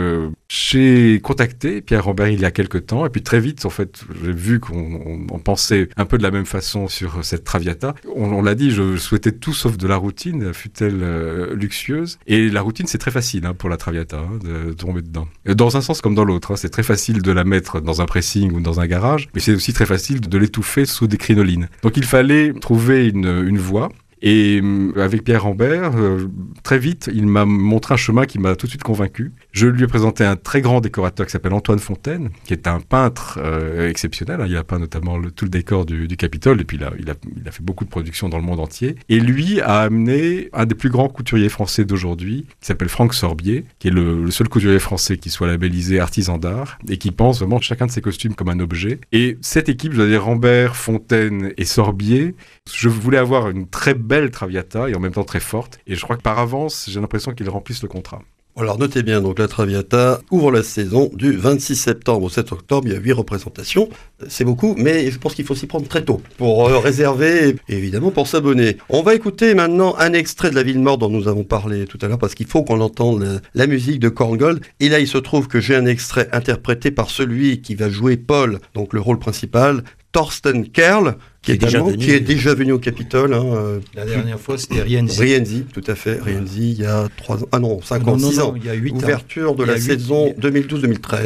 j'ai contacté Pierre Rambert il y a quelques temps. Et puis très vite, en fait, j'ai vu qu'on pensait un peu de la même façon sur cette Traviata. On l'a dit, je souhaitais tout sauf de la routine, fût-elle luxueuse. Et la routine, c'est très facile pour la Traviata, de tomber dedans. Dans un sens comme dans l'autre. C'est très facile de la mettre dans un pressing ou dans un garage, mais c'est aussi très facile de l'étouffer sous des crinolines. Donc il fallait trouver une voie. Et avec Pierre Rambert, très vite, il m'a montré un chemin qui m'a tout de suite convaincu. Je lui ai présenté un très grand décorateur qui s'appelle Antoine Fontaine, qui est un peintre exceptionnel. Il a peint notamment tout le décor du Capitole, et puis il a fait beaucoup de productions dans le monde entier. Et lui a amené un des plus grands couturiers français d'aujourd'hui, qui s'appelle Franck Sorbier, qui est le seul couturier français qui soit labellisé artisan d'art, et qui pense vraiment chacun de ses costumes comme un objet. Et cette équipe, je dois dire Rambert, Fontaine et Sorbier, je voulais avoir une très belle Traviata et en même temps très forte. Et je crois que par avance, j'ai l'impression qu'ils remplissent le contrat. Alors notez bien, donc la Traviata ouvre la saison du 26 septembre au 7 octobre. Il y a 8 représentations. C'est beaucoup, mais je pense qu'il faut s'y prendre très tôt pour réserver et évidemment pour s'abonner. On va écouter maintenant un extrait de La Ville morte dont nous avons parlé tout à l'heure parce qu'il faut qu'on entende la musique de Korngold. Et là, il se trouve que j'ai un extrait interprété par celui qui va jouer Paul, donc le rôle principal, Thorsten Kerl, qui est déjà venu au Capitole. La dernière fois, c'était Rienzi. Rienzi, tout à fait. Rienzi, il y a 3 ans. Ah non, 5 ans, 6 ans. Il y a 8 ans. Ouverture de la saison 2012-2013.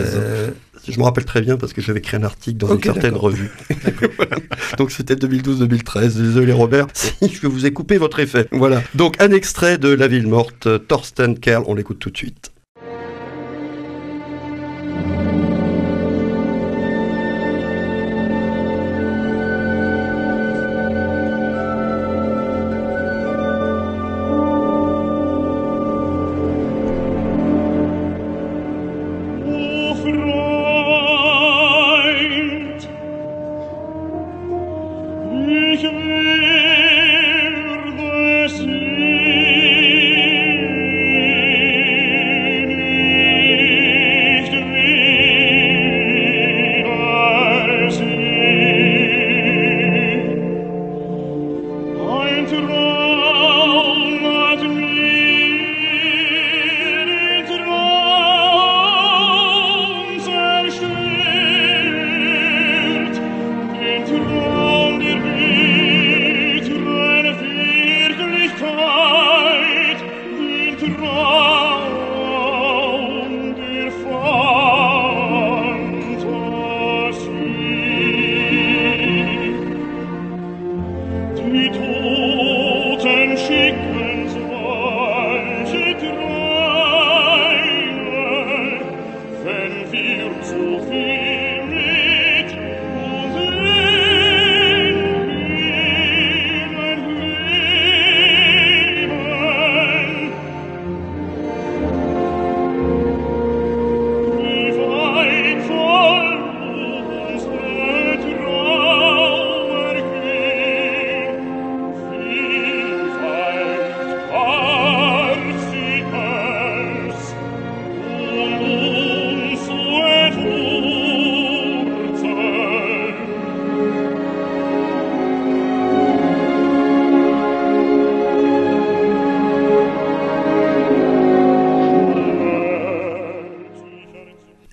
Je me rappelle très bien parce que j'avais écrit un article dans une certaine revue. Voilà. Donc c'était 2012-2013. Désolé Robert, si je vous ai coupé votre effet. Voilà. Donc un extrait de La Ville morte, Thorsten Kerl, on l'écoute tout de suite. Ich werde sie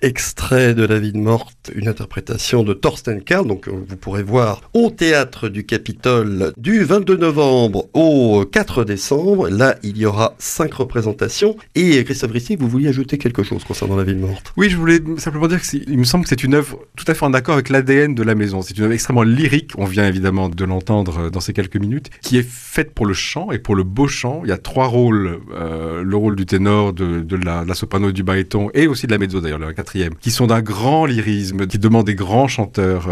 Extrait de La vie de morte, une interprétation de Thorsten Karl, donc vous pourrez voir au Théâtre du Capitole du 22 novembre au 4 décembre. Là, il y aura 5 représentations. Et Christophe Rissi, vous vouliez ajouter quelque chose concernant La vie de morte? Oui, je voulais simplement dire qu'il me semble que c'est une œuvre tout à fait en accord avec l'ADN de la maison. C'est une œuvre extrêmement lyrique, on vient évidemment de l'entendre dans ces quelques minutes, qui est faite pour le chant et pour le beau chant. Il y a 3 rôles, le rôle du ténor, de la soprano et du baryton, et aussi de la mezzo d'ailleurs, le 4e, qui sont d'un grand lyrisme, qui demandent des grands chanteurs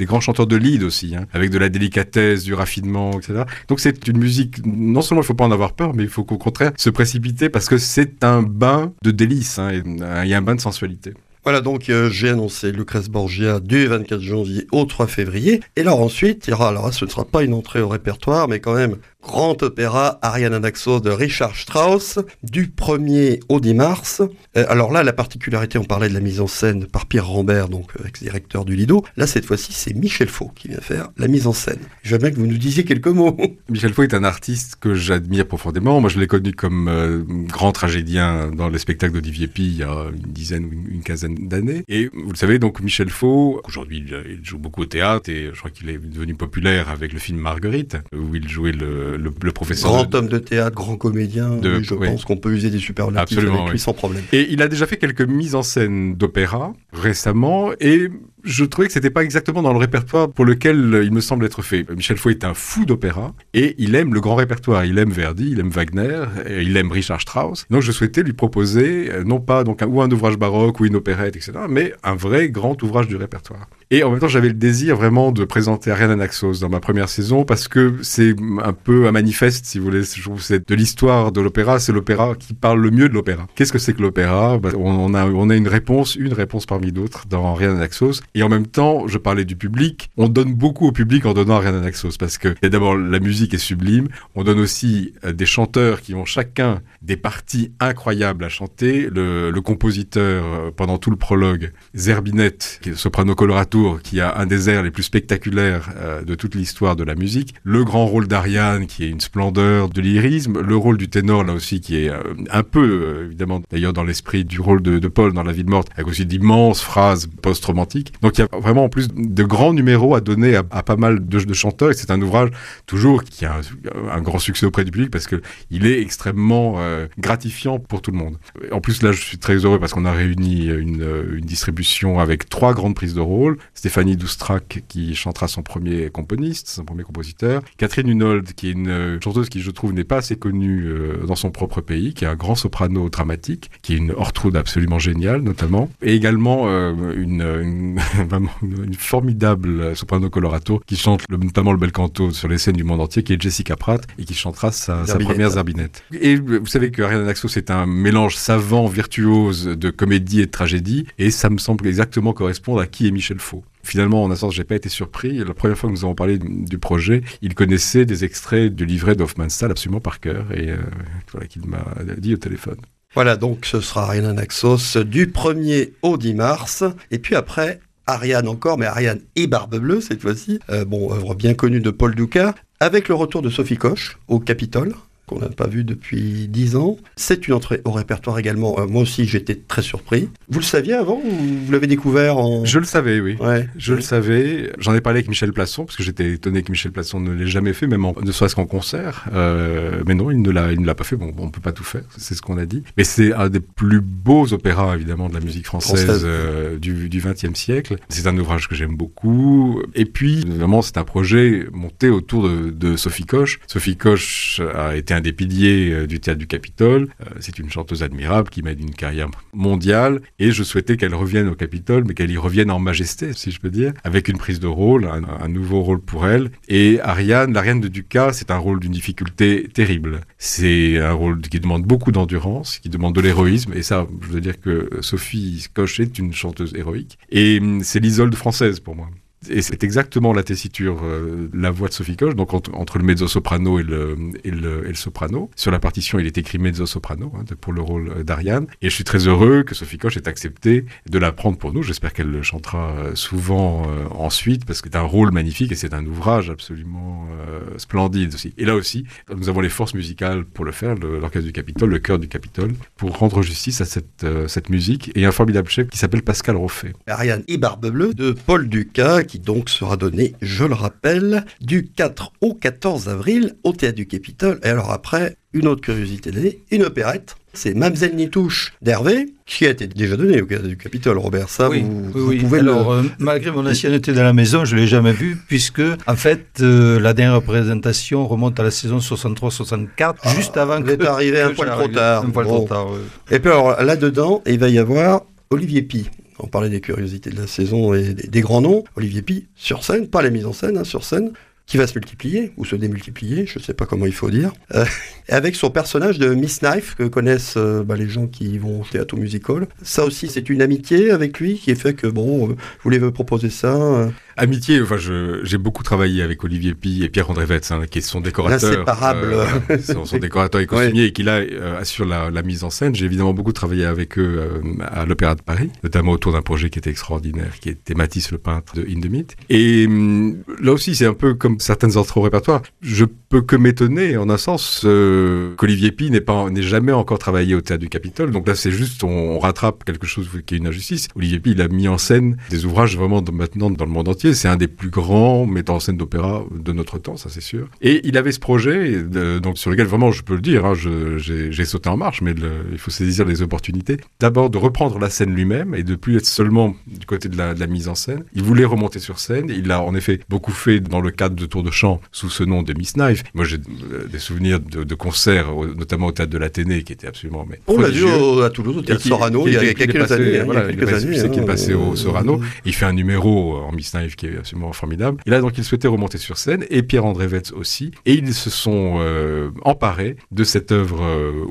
de lead aussi, hein, avec de la délicatesse, du raffinement, etc. Donc c'est une musique, non seulement il ne faut pas en avoir peur, mais il faut qu'au contraire se précipiter parce que c'est un bain de délices, hein, il y a un bain de sensualité. Voilà, donc j'ai annoncé Lucrèce Borgia du 24 janvier au 3 février. Et alors ensuite, il y aura, alors là, ce ne sera pas une entrée au répertoire, mais quand même, grand opéra Ariane Anaxos de Richard Strauss, du 1er au 10 mars. Alors là, la particularité, on parlait de la mise en scène par Pierre Rambert, donc ex-directeur du Lido. Là, cette fois-ci, c'est Michel Faux qui vient faire la mise en scène. Je veux bien que vous nous disiez quelques mots. Michel Faux est un artiste que j'admire profondément. Moi, je l'ai connu comme grand tragédien dans les spectacles d'Olivier Py il y a une dizaine ou une quinzaine d'années. Et vous le savez, donc Michel Faux, aujourd'hui, il joue beaucoup au théâtre et je crois qu'il est devenu populaire avec le film Marguerite, où il jouait le professeur. Grand homme de théâtre, grand comédien, je pense qu'on peut user des superlatifs avec lui sans problème. Et il a déjà fait quelques mises en scène d'opéra récemment et je trouvais que c'était pas exactement dans le répertoire pour lequel il me semble être fait. Michel Faux est un fou d'opéra et il aime le grand répertoire. Il aime Verdi, il aime Wagner, et il aime Richard Strauss. Donc je souhaitais lui proposer non pas donc un ouvrage baroque ou une opérette, etc., mais un vrai grand ouvrage du répertoire. Et en même temps, j'avais le désir vraiment de présenter Ariane Anaxos dans ma première saison parce que c'est un peu un manifeste, si vous voulez. Je trouve que c'est de l'histoire de l'opéra. C'est l'opéra qui parle le mieux de l'opéra. Qu'est-ce que c'est que l'opéra? On a une réponse parmi d'autres dans Ariane Anaxos. Et en même temps, je parlais du public. On donne beaucoup au public en donnant Ariane Anaxos parce que d'abord, la musique est sublime. On donne aussi des chanteurs qui ont chacun des parties incroyables à chanter. Le compositeur, pendant tout le prologue, Zerbinette, qui est soprano colorato, qui a un des airs les plus spectaculaires de toute l'histoire de la musique. Le grand rôle d'Ariane, qui est une splendeur de lyrisme. Le rôle du ténor, là aussi, qui est un peu, évidemment, d'ailleurs dans l'esprit du rôle de Paul dans La vie de morte, avec aussi d'immenses phrases post-romantiques. Donc il y a vraiment en plus de grands numéros à donner à pas mal de chanteurs. Et c'est un ouvrage, toujours, qui a un grand succès auprès du public parce que il est extrêmement gratifiant pour tout le monde. En plus, là, je suis très heureux parce qu'on a réuni une distribution avec 3 grandes prises de rôle. Stéphanie Doustrac qui chantera son premier compositeur. Catherine Hunold qui est une chanteuse qui je trouve n'est pas assez connue dans son propre pays, qui est un grand soprano dramatique, qui est une Ortrud absolument géniale notamment. Et également une formidable soprano colorato qui chante notamment le bel canto sur les scènes du monde entier, qui est Jessica Pratt et qui chantera sa première Zerbinette. Et vous savez que Ariane Anaxos c'est un mélange savant, virtuose de comédie et de tragédie et ça me semble exactement correspondre à qui est Michel Faux. Finalement, en un sens, j'ai pas été surpris. La première fois que nous avons parlé du projet, il connaissait des extraits du livret d'Hofmannsthal absolument par cœur et voilà qu'il m'a dit au téléphone. Voilà, donc ce sera Ariane Anaxos du 1er au 10 mars. Et puis après, Ariane encore, mais Ariane et Barbe Bleue cette fois-ci. Œuvre bien connue de Paul Dukas, avec le retour de Sophie Koch au Capitole, qu'on n'a pas vu depuis 10 ans. C'est une entrée au répertoire également. Moi aussi, j'étais très surpris. Vous le saviez avant ou vous l'avez découvert en... Je le savais, oui. Ouais. Je le savais. J'en ai parlé avec Michel Plasson, parce que j'étais étonné que Michel Plasson ne l'ait jamais fait, même ne serait-ce qu'en concert. Mais non, il ne l'a pas fait. Bon, on ne peut pas tout faire, c'est ce qu'on a dit. Mais c'est un des plus beaux opéras, évidemment, de la musique française du XXe siècle. C'est un ouvrage que j'aime beaucoup. Et puis, évidemment, c'est un projet monté autour de Sophie Koch. Sophie Koch a été un des piliers du Théâtre du Capitole. C'est une chanteuse admirable qui mène une carrière mondiale et je souhaitais qu'elle revienne au Capitole, mais qu'elle y revienne en majesté, si je peux dire, avec une prise de rôle, un nouveau rôle pour elle. Et Ariane, l'Ariane de Dukas, c'est un rôle d'une difficulté terrible. C'est un rôle qui demande beaucoup d'endurance, qui demande de l'héroïsme, et ça, je veux dire que Sophie Koch est une chanteuse héroïque. Et c'est l'Isolde française pour moi. Et c'est exactement la tessiture, la voix de Sophie Koch, donc entre le mezzo-soprano et le soprano. Sur la partition, il est écrit mezzo-soprano pour le rôle d'Ariane. Et je suis très heureux que Sophie Koch ait accepté de la prendre pour nous. J'espère qu'elle le chantera souvent ensuite, parce que c'est un rôle magnifique et c'est un ouvrage absolument splendide aussi. Et là aussi, nous avons les forces musicales pour le faire, l'Orchestre du Capitole, le Chœur du Capitole, pour rendre justice à cette musique, et un formidable chef qui s'appelle Pascal Roffet. Ariane et Barbe Bleue de Paul Dukas, qui donc sera donné, je le rappelle, du 4 au 14 avril au Théâtre du Capitole. Et alors après, une autre curiosité de l'année, une opérette. C'est Mamselle Nitouche d'Hervé, qui a été déjà donnée au Théâtre du Capitole, Robert. Ça, oui, vous pouvez alors, malgré mon ancienneté dans la maison, je ne l'ai jamais vu, puisque, en fait, la dernière représentation remonte à la saison 63-64, juste avant que... Vous êtes arrivé un poil trop tard. Un poil trop tard, oui. Et puis alors, là-dedans, il va y avoir Olivier Py. On parlait des curiosités de la saison et des grands noms. Olivier Py, sur scène, pas la mise en scène, sur scène, qui va se multiplier, ou se démultiplier, je ne sais pas comment il faut dire, avec son personnage de Miss Knife, que connaissent les gens qui vont au théâtre ou musical. Ça aussi, c'est une amitié avec lui qui est fait que, je voulais vous proposer ça. Amitié, j'ai beaucoup travaillé avec Olivier Py et Pierre-André Vetz, qui est son décorateur. Inséparable. Son décorateur et costumier, et qui là assure la mise en scène. J'ai évidemment beaucoup travaillé avec eux à l'Opéra de Paris, notamment autour d'un projet qui était extraordinaire, qui était Matisse le peintre de In the Myth. Et là aussi, c'est un peu comme certaines entrées au répertoire. Je peux que m'étonner, en un sens, qu'Olivier Py n'ait jamais encore travaillé au Théâtre du Capitole. Donc là, c'est juste, on rattrape quelque chose qui est une injustice. Olivier Py, il a mis en scène des ouvrages vraiment maintenant dans le monde entier. C'est un des plus grands metteurs en scène d'opéra de notre temps, ça c'est sûr. Et il avait ce projet, donc sur lequel vraiment, je peux le dire, j'ai sauté en marche, mais il faut saisir les opportunités. D'abord, de reprendre la scène lui-même et de plus être seulement du côté de la mise en scène. Il voulait remonter sur scène. Il l'a en effet beaucoup fait dans le cadre de tours de chant sous ce nom de Miss Knife. Moi, j'ai des souvenirs de concerts, notamment au Théâtre de l'Athénée, qui était absolument on l'a vu à Toulouse, au Théâtre Sorano, il y a quelques années. Qui est passé au Sorano. Il fait un numéro en Miss Knife qui est absolument formidable. Et là, donc, il souhaitait remonter sur scène, et Pierre-André Vetz aussi. Et ils se sont emparés de cette œuvre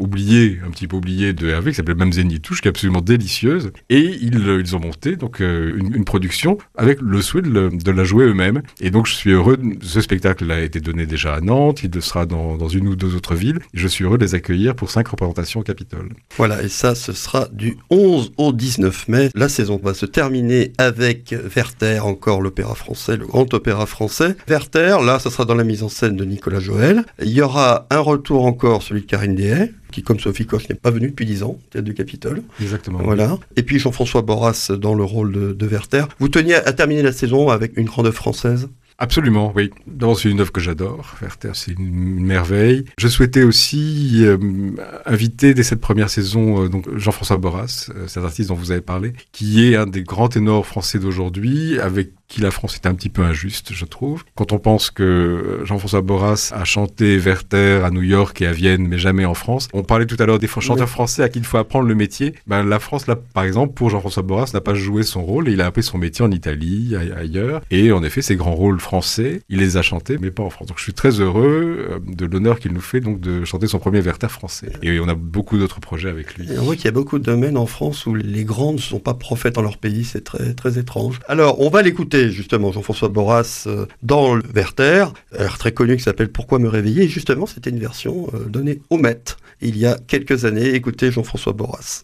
un petit peu oubliée de Hervé, qui s'appelle Mamselle Nitouche, qui est absolument délicieuse. Et ils ont monté donc une production avec le souhait de la jouer eux-mêmes. Et donc, je suis heureux. Ce spectacle a été donné déjà à Nantes. Il le sera dans une ou deux autres villes. Et je suis heureux de les accueillir pour 5 représentations au Capitole. Voilà, et ça, ce sera du 11 au 19 mai. La saison va se terminer avec Werther, encore l'opéra français, le grand opéra français. Werther, là, ça sera dans la mise en scène de Nicolas Joël. Il y aura un retour encore, celui de Karine Dehaye, qui, comme Sophie Koch, n'est pas venue depuis 10 ans, Théâtre du Capitole. Exactement. Voilà. Et puis Jean-François Borras dans le rôle de Werther. Vous teniez à terminer la saison avec une grande œuvre française ? Absolument, oui. D'abord, c'est une œuvre que j'adore. Werther, c'est une merveille. Je souhaitais aussi inviter dès cette première saison donc Jean-François Borras, cet artiste dont vous avez parlé, qui est un des grands ténors français d'aujourd'hui, avec qui la France était un petit peu injuste, je trouve. Quand on pense que Jean-François Borras a chanté Werther à New York et à Vienne, mais jamais en France. On parlait tout à l'heure des chanteurs français à qui il faut apprendre le métier. La France, là, par exemple, pour Jean-François Borras, n'a pas joué son rôle et il a appris son métier en Italie, ailleurs. Et en effet, ces grands rôles français, il les a chantés, mais pas en France. Donc je suis très heureux de l'honneur qu'il nous fait donc de chanter son premier Werther français. Et on a beaucoup d'autres projets avec lui. Et on voit qu'il y a beaucoup de domaines en France où les grands ne sont pas prophètes dans leur pays. C'est très, très étrange. Alors, on va l'écouter justement Jean-François Borras dans le Werther, très connu, qui s'appelle Pourquoi me réveiller. Et justement, c'était une version donnée au Met il y a quelques années. Écoutez Jean-François Borras.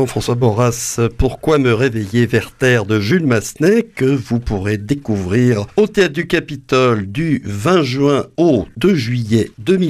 Jean-François Borras, Pourquoi me réveiller Werther de Jules Massenet, que vous pourrez découvrir au Théâtre du Capitole du 20 juin au 2 juillet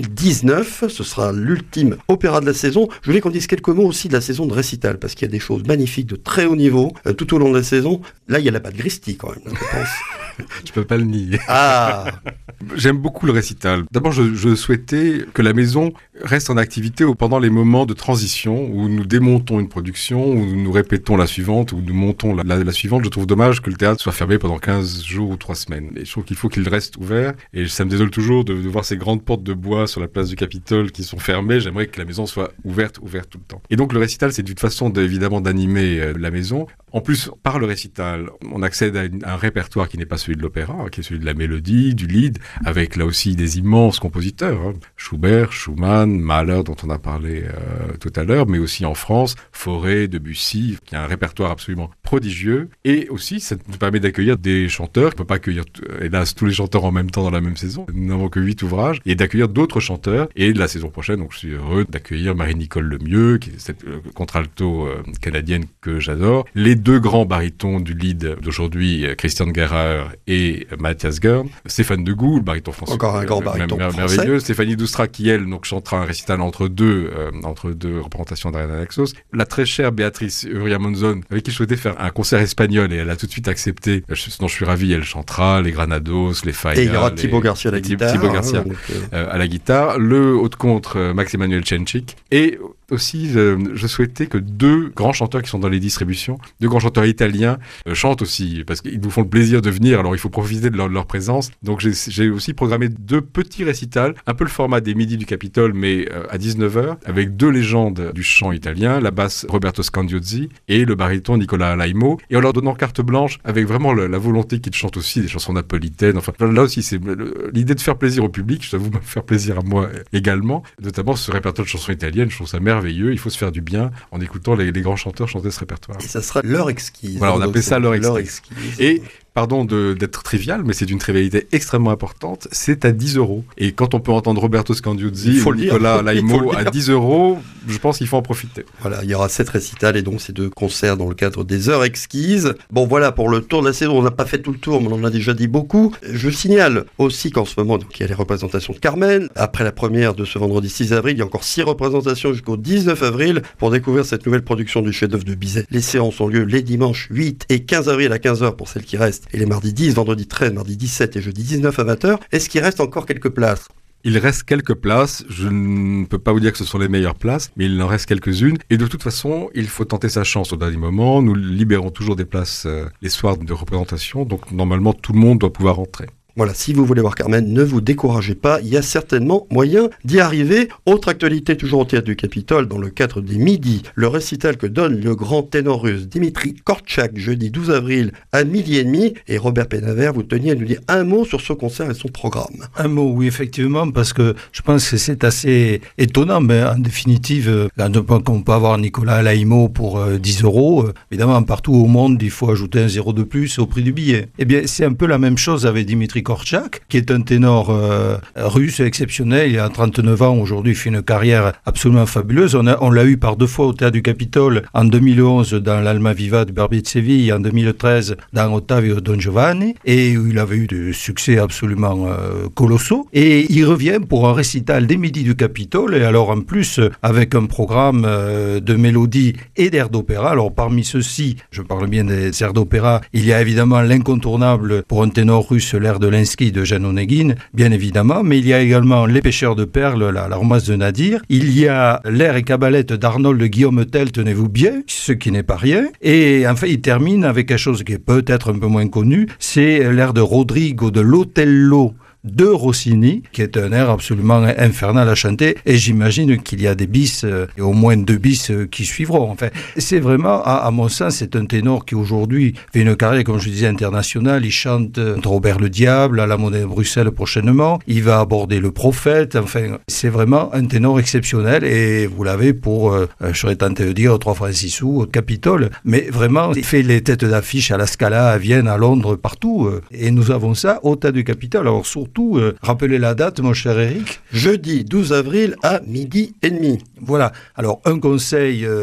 2019. Ce sera l'ultime opéra de la saison. Je voulais qu'on dise quelques mots aussi de la saison de récital, parce qu'il y a des choses magnifiques de très haut niveau tout au long de la saison. Là, il y a la patte Gristi quand même, je pense. Je peux pas le nier. Ah. J'aime beaucoup le récital. D'abord, je souhaitais que la maison reste en activité pendant les moments de transition où nous démontons une production, où nous répétons la suivante, où nous montons la suivante. Je trouve dommage que le théâtre soit fermé pendant 15 jours ou 3 semaines. Et je trouve qu'il faut qu'il reste ouvert. Et ça me désole toujours de voir ces grandes portes de bois sur la place du Capitole qui sont fermées. J'aimerais que la maison soit ouverte tout le temps. Et donc le récital, c'est une façon évidemment d'animer la maison. En plus, par le récital, on accède à un répertoire qui n'est pas celui de l'opéra, qui est celui de la mélodie, du lied, avec là aussi des immenses compositeurs. Schubert, Schumann, Mahler, dont on a parlé tout à l'heure, mais aussi en France, Fauré, Debussy, qui a un répertoire absolument prodigieux. Et aussi, ça nous permet d'accueillir des chanteurs. On ne peut pas accueillir, hélas, tous les chanteurs en même temps dans la même saison. Nous n'avons que 8 ouvrages. Et d'accueillir d'autres chanteurs. Et la saison prochaine, donc, je suis heureux d'accueillir Marie-Nicole Lemieux, qui est cette contralto canadienne que j'adore. Les 2 grands barytons du lead d'aujourd'hui, Christian Gerrer et Mathias Gern. Stéphane Degout, le baryton français. Encore un grand baryton merveilleux. français. Stéphanie Doustra, qui elle, donc, chantera un récital entre deux représentations d'Ariana Naxos. La très chère Béatrice Uria Monzon, avec qui je souhaitais faire un concert espagnol, et elle a tout de suite accepté, dont je suis ravi. Elle chantera les Granados, les Faya. Et il y aura Thibaut Garcia à la guitare. Thibaut Garcia à la guitare. Le haut de contre, Max-Emmanuel Chenchik. Et aussi, je souhaitais que 2 grands chanteurs qui sont dans les distributions, 2 grands chanteurs italiens, chantent aussi, parce qu'ils nous font le plaisir de venir, alors il faut profiter de leur présence. Donc j'ai aussi programmé 2 petits récitals, un peu le format des Midis du Capitole, mais à 19h, avec 2 légendes du chant italien, la basse Roberto Scandiozzi et le baryton Nicolas Alaimo, et en leur donnant carte blanche, avec vraiment la volonté qu'ils chantent aussi des chansons napolitaines. Enfin, là aussi, c'est l'idée de faire plaisir au public, je t'avoue me faire plaisir à moi également, notamment ce répertoire de chansons italiennes, je trouve ça merveilleux, il faut se faire du bien en écoutant les grands chanteurs chanter ce répertoire. Et ça sera l'heure exquise. Voilà, on appelait ça l'heure exquise. Et pardon d'être trivial, mais c'est d'une trivialité extrêmement importante, c'est à 10€. Et quand on peut entendre Roberto Scandiozzi ou Nicolas Alaimo à 10€, je pense qu'il faut en profiter. Voilà, il y aura 7 récitals et donc ces 2 concerts dans le cadre des heures exquises. Bon voilà pour le tour de la saison, on n'a pas fait tout le tour, mais on en a déjà dit beaucoup. Je signale aussi qu'en ce moment, donc, il y a les représentations de Carmen. Après la première de ce vendredi 6 avril, il y a encore 6 représentations jusqu'au 19 avril pour découvrir cette nouvelle production du chef-d'œuvre de Bizet. Les séances ont lieu les dimanches 8 et 15 avril à 15h pour celles qui restent, et les mardis 10, vendredi 13, mardi 17 et jeudi 19 à 20h. Est-ce qu'il reste encore quelques places ? Il reste quelques places, je ne peux pas vous dire que ce sont les meilleures places, mais il en reste quelques-unes. Et de toute façon, il faut tenter sa chance au dernier moment. Nous libérons toujours des places les soirs de représentation, donc normalement tout le monde doit pouvoir entrer. Voilà, si vous voulez voir Carmen, ne vous découragez pas, il y a certainement moyen d'y arriver. Autre actualité, toujours au Théâtre du Capitole, dans le cadre des Midis, le récital que donne le grand ténor russe Dimitri Kortchak, jeudi 12 avril à 12h30. Et Robert Pénavert, vous teniez à nous dire un mot sur ce concert et son programme. Un mot, oui, effectivement, parce que je pense que c'est assez étonnant, mais en définitive, quand on peut avoir Nicolas Alaimo pour 10€, évidemment, partout au monde, il faut ajouter un 0 de plus au prix du billet. Eh bien, c'est un peu la même chose avec Dimitri Kortchak, qui est un ténor russe exceptionnel. Il a 39 ans aujourd'hui, il fait une carrière absolument fabuleuse. On l'a eu par 2 fois au Théâtre du Capitole, en 2011 dans l'Alma Viva de Barbier de Séville, en 2013 dans Ottavio Don Giovanni, et il avait eu des succès absolument colossaux. Et il revient pour un récital des Midis du Capitole, et alors en plus avec un programme de mélodies et d'airs d'opéra. Alors parmi ceux-ci, je parle bien des airs d'opéra, il y a évidemment l'incontournable pour un ténor russe, l'air de Linsky de Jan Onegin, bien évidemment, mais il y a également Les Pêcheurs de Perles, la romance de Nadir. Il y a l'air et cabalette d'Arnold de Guillaume Tell, tenez-vous bien, ce qui n'est pas rien. Et enfin, il termine avec quelque chose qui est peut-être un peu moins connu, c'est l'air de Rodrigo de l'Otello de Rossini, qui est un air absolument infernal à chanter, et j'imagine qu'il y a des bis, et au moins 2 bis qui suivront. Enfin, c'est vraiment, à mon sens, c'est un ténor qui aujourd'hui fait une carrière, comme je disais, internationale. Il chante Robert le Diable à la Monnaie de Bruxelles prochainement, il va aborder le Prophète. Enfin, c'est vraiment un ténor exceptionnel, et vous l'avez pour, je serais tenté de dire, 3 francs 6 sous au Capitole, mais vraiment, il fait les têtes d'affiche à la Scala, à Vienne, à Londres, partout, et nous avons ça au Théâtre du Capitole. Alors surtout, rappelez la date, mon cher Eric. Jeudi 12 avril à 12h30. Voilà. Alors, un conseil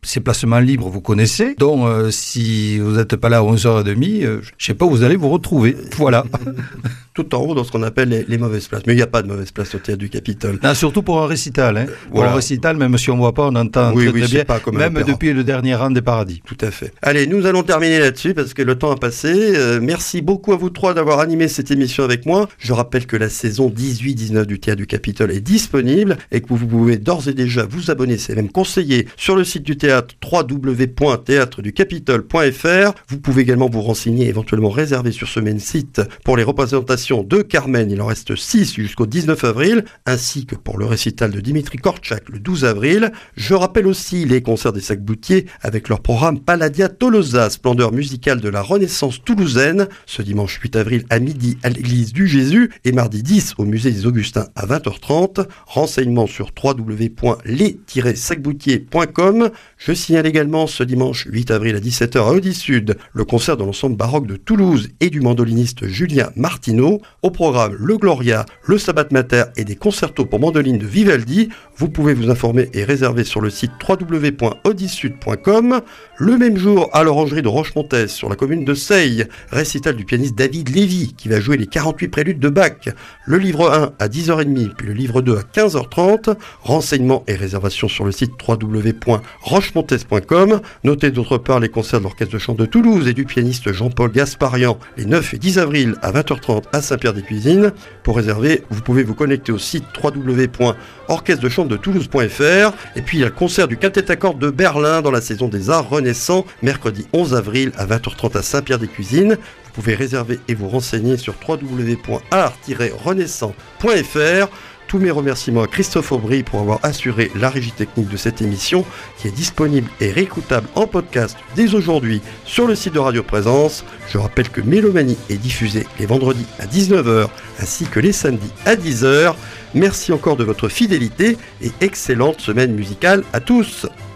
ces placements libres, vous connaissez. Donc, si vous n'êtes pas là à 11h30, je ne sais pas où vous allez vous retrouver. Voilà. Tout en haut dans ce qu'on appelle les mauvaises places. Mais il n'y a pas de mauvaises places au Théâtre du Capitole. Non, surtout pour un récital. Hein. Voilà. Pour un récital, même si on ne voit pas, on entend très bien. Pas comme même depuis le dernier rang des Paradis. Tout à fait. Allez, nous allons terminer là-dessus parce que le temps a passé. Merci beaucoup à vous trois d'avoir animé cette émission avec moi. Je rappelle que la saison 18-19 du Théâtre du Capitole est disponible et que vous pouvez d'ores et déjà vous abonner, c'est même conseillé, sur le site du théâtre www.théâtreducapitole.fr. Vous pouvez également vous renseigner, éventuellement réserver sur ce même site pour les représentations de Carmen. Il en reste 6 jusqu'au 19 avril, ainsi que pour le récital de Dimitri Kortchak le 12 avril. Je rappelle aussi les concerts des Sac-Boutiers avec leur programme Palladia Tolosa, splendeur musicale de la Renaissance toulousaine, ce dimanche 8 avril à midi à l'église du Jésus et mardi 10 au musée des Augustins à 20h30. Renseignements sur www.les-sacboutiers.com. Je signale également ce dimanche 8 avril à 17h à Audi Sud le concert de l'ensemble baroque de Toulouse et du mandoliniste Julien Martineau. Au programme le Gloria, le Stabat Mater et des concertos pour mandoline de Vivaldi. Vous pouvez vous informer et réserver sur le site www.audisud.com. Le même jour, à l'Orangerie de Rochemontès, sur la commune de Seille, récital du pianiste David Lévy, qui va jouer les 48 préludes de Bach. Le livre 1 à 10h30, puis le livre 2 à 15h30. Renseignements et réservations sur le site www.rochemontès.com. Notez d'autre part les concerts de l'Orchestre de chant de Toulouse et du pianiste Jean-Paul Gasparian, les 9 et 10 avril à 20h30 à Saint-Pierre-des-Cuisines. Pour réserver, vous pouvez vous connecter au site www.orchestredechant-de-toulouse.fr. Et puis il y a le concert du quintet à cordes de Berlin dans la saison des arts renaissants, mercredi 11 avril à 20h30 à Saint-Pierre-des-Cuisines. Vous pouvez réserver et vous renseigner sur www.art-renaissant.fr. Tous mes remerciements à Christophe Aubry pour avoir assuré la régie technique de cette émission qui est disponible et réécoutable en podcast dès aujourd'hui sur le site de Radio Présence. Je rappelle que Mélomanie est diffusée les vendredis à 19h ainsi que les samedis à 10h. Merci encore de votre fidélité et excellente semaine musicale à tous.